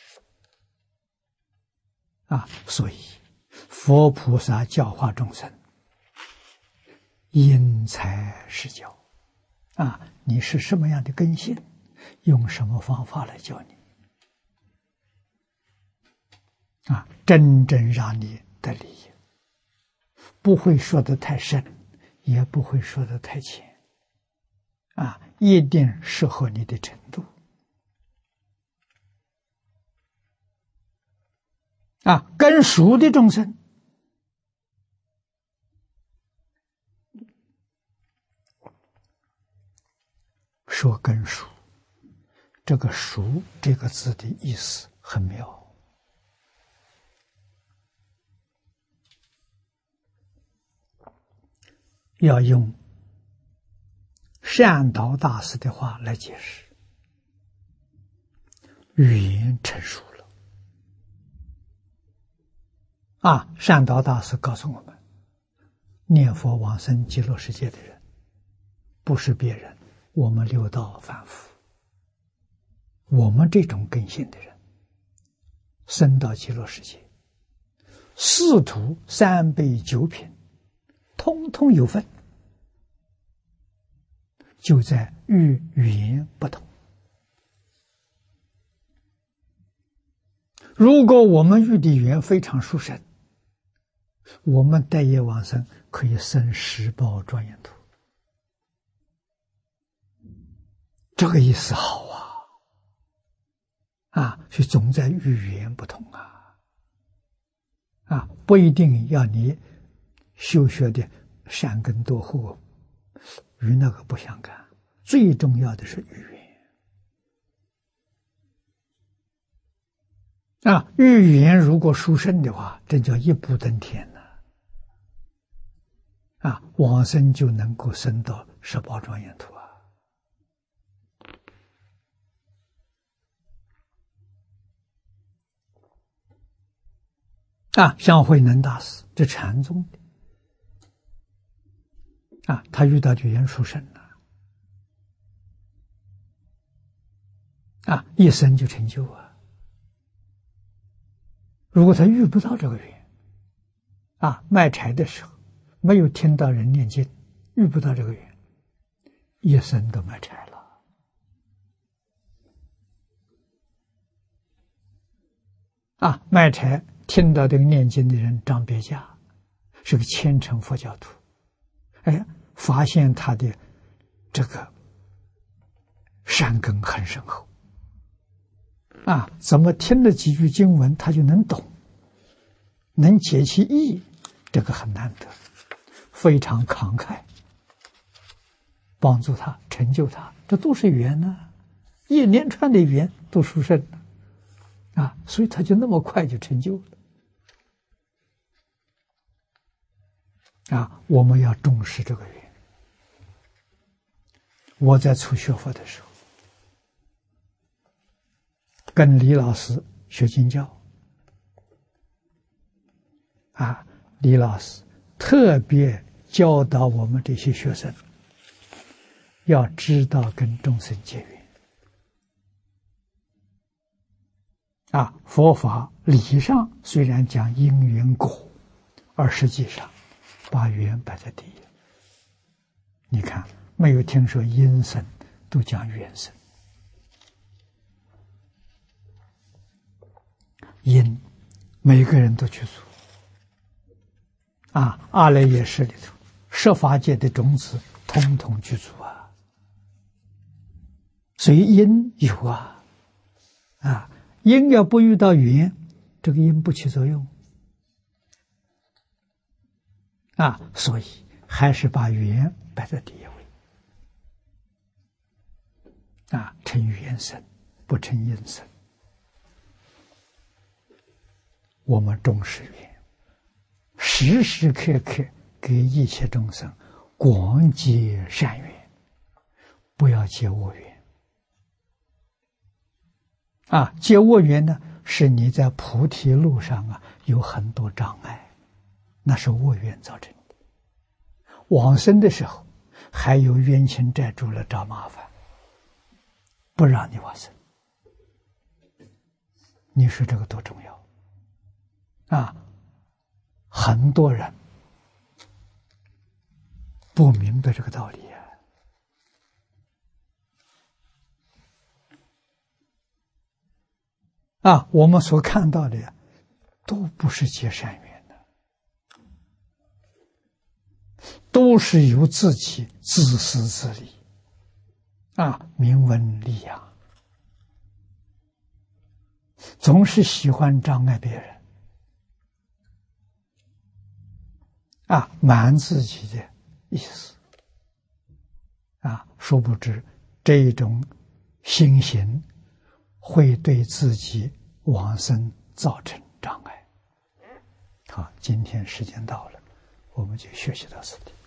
啊！所以佛菩萨教化众生，因材施教啊！你是什么样的根性，用什么方法来教你啊？真正让你得利益，不会说得太深，也不会说得太浅啊，一定适合你的程度啊。根熟的众生，说根熟，这个熟这个字的意思很妙。要用善导大师的话来解释，语言成熟了啊！善导大师告诉我们，念佛往生极乐世界的人，不是别人，我们六道凡夫，我们这种根性的人，生到极乐世界，四土三辈九品，通通有份，就在语语言不同。如果我们遇的缘非常殊胜，我们待业往生可以生十报庄严土，这个意思好啊！啊，所以总在语言不同啊！啊，不一定要你修学的善根多厚，与那个不相干。最重要的是语言啊，语言如果殊胜的话，这叫一步登天呢！啊，往生就能够升到十宝庄严土啊！啊，像慧能大师，这禅宗的啊，他遇到语言殊胜了。啊，一生就成就啊！如果他遇不到这个缘，啊，卖柴的时候没有听到人念经，遇不到这个缘，一生都卖柴了。啊，卖柴听到这个念经的人张别驾，是个虔诚佛教徒，哎，发现他的这个善根很深厚。啊，怎么听了几句经文，他就能懂，能解其意，这个很难得，非常慷慨，帮助他，成就他，这都是缘呢、啊，一连串的缘都殊胜啊，所以他就那么快就成就了啊！我们要重视这个缘。我在初学佛的时候，跟李老师学经教啊，李老师特别教导我们这些学生，要知道跟众生结缘。啊，佛法理上虽然讲因缘果，而实际上把缘摆在第一。你看，没有听说因生，都讲缘生。因，每个人都去做。啊，阿赖耶识里头，十法界的种子，统统具足啊。所以因有啊，啊，因要不遇到缘，这个因不起作用。啊，所以还是把缘摆在第一位。啊，称缘生，不称因生。我们重视缘，时时刻刻给一切众生广结善缘，不要结恶缘。啊，结恶缘呢，是你在菩提路上啊有很多障碍，那是恶缘造成的。往生的时候，还有冤亲债主来找麻烦，不让你往生。你说这个多重要啊！很多人不明白这个道理啊！啊，我们所看到的呀，都不是结善缘的，都是由自己自私自利啊，名闻利养，总是喜欢障碍别人啊，满自己的意思啊，殊不知这一种心行会对自己往生造成障碍。好，今天时间到了，我们就学习到此地。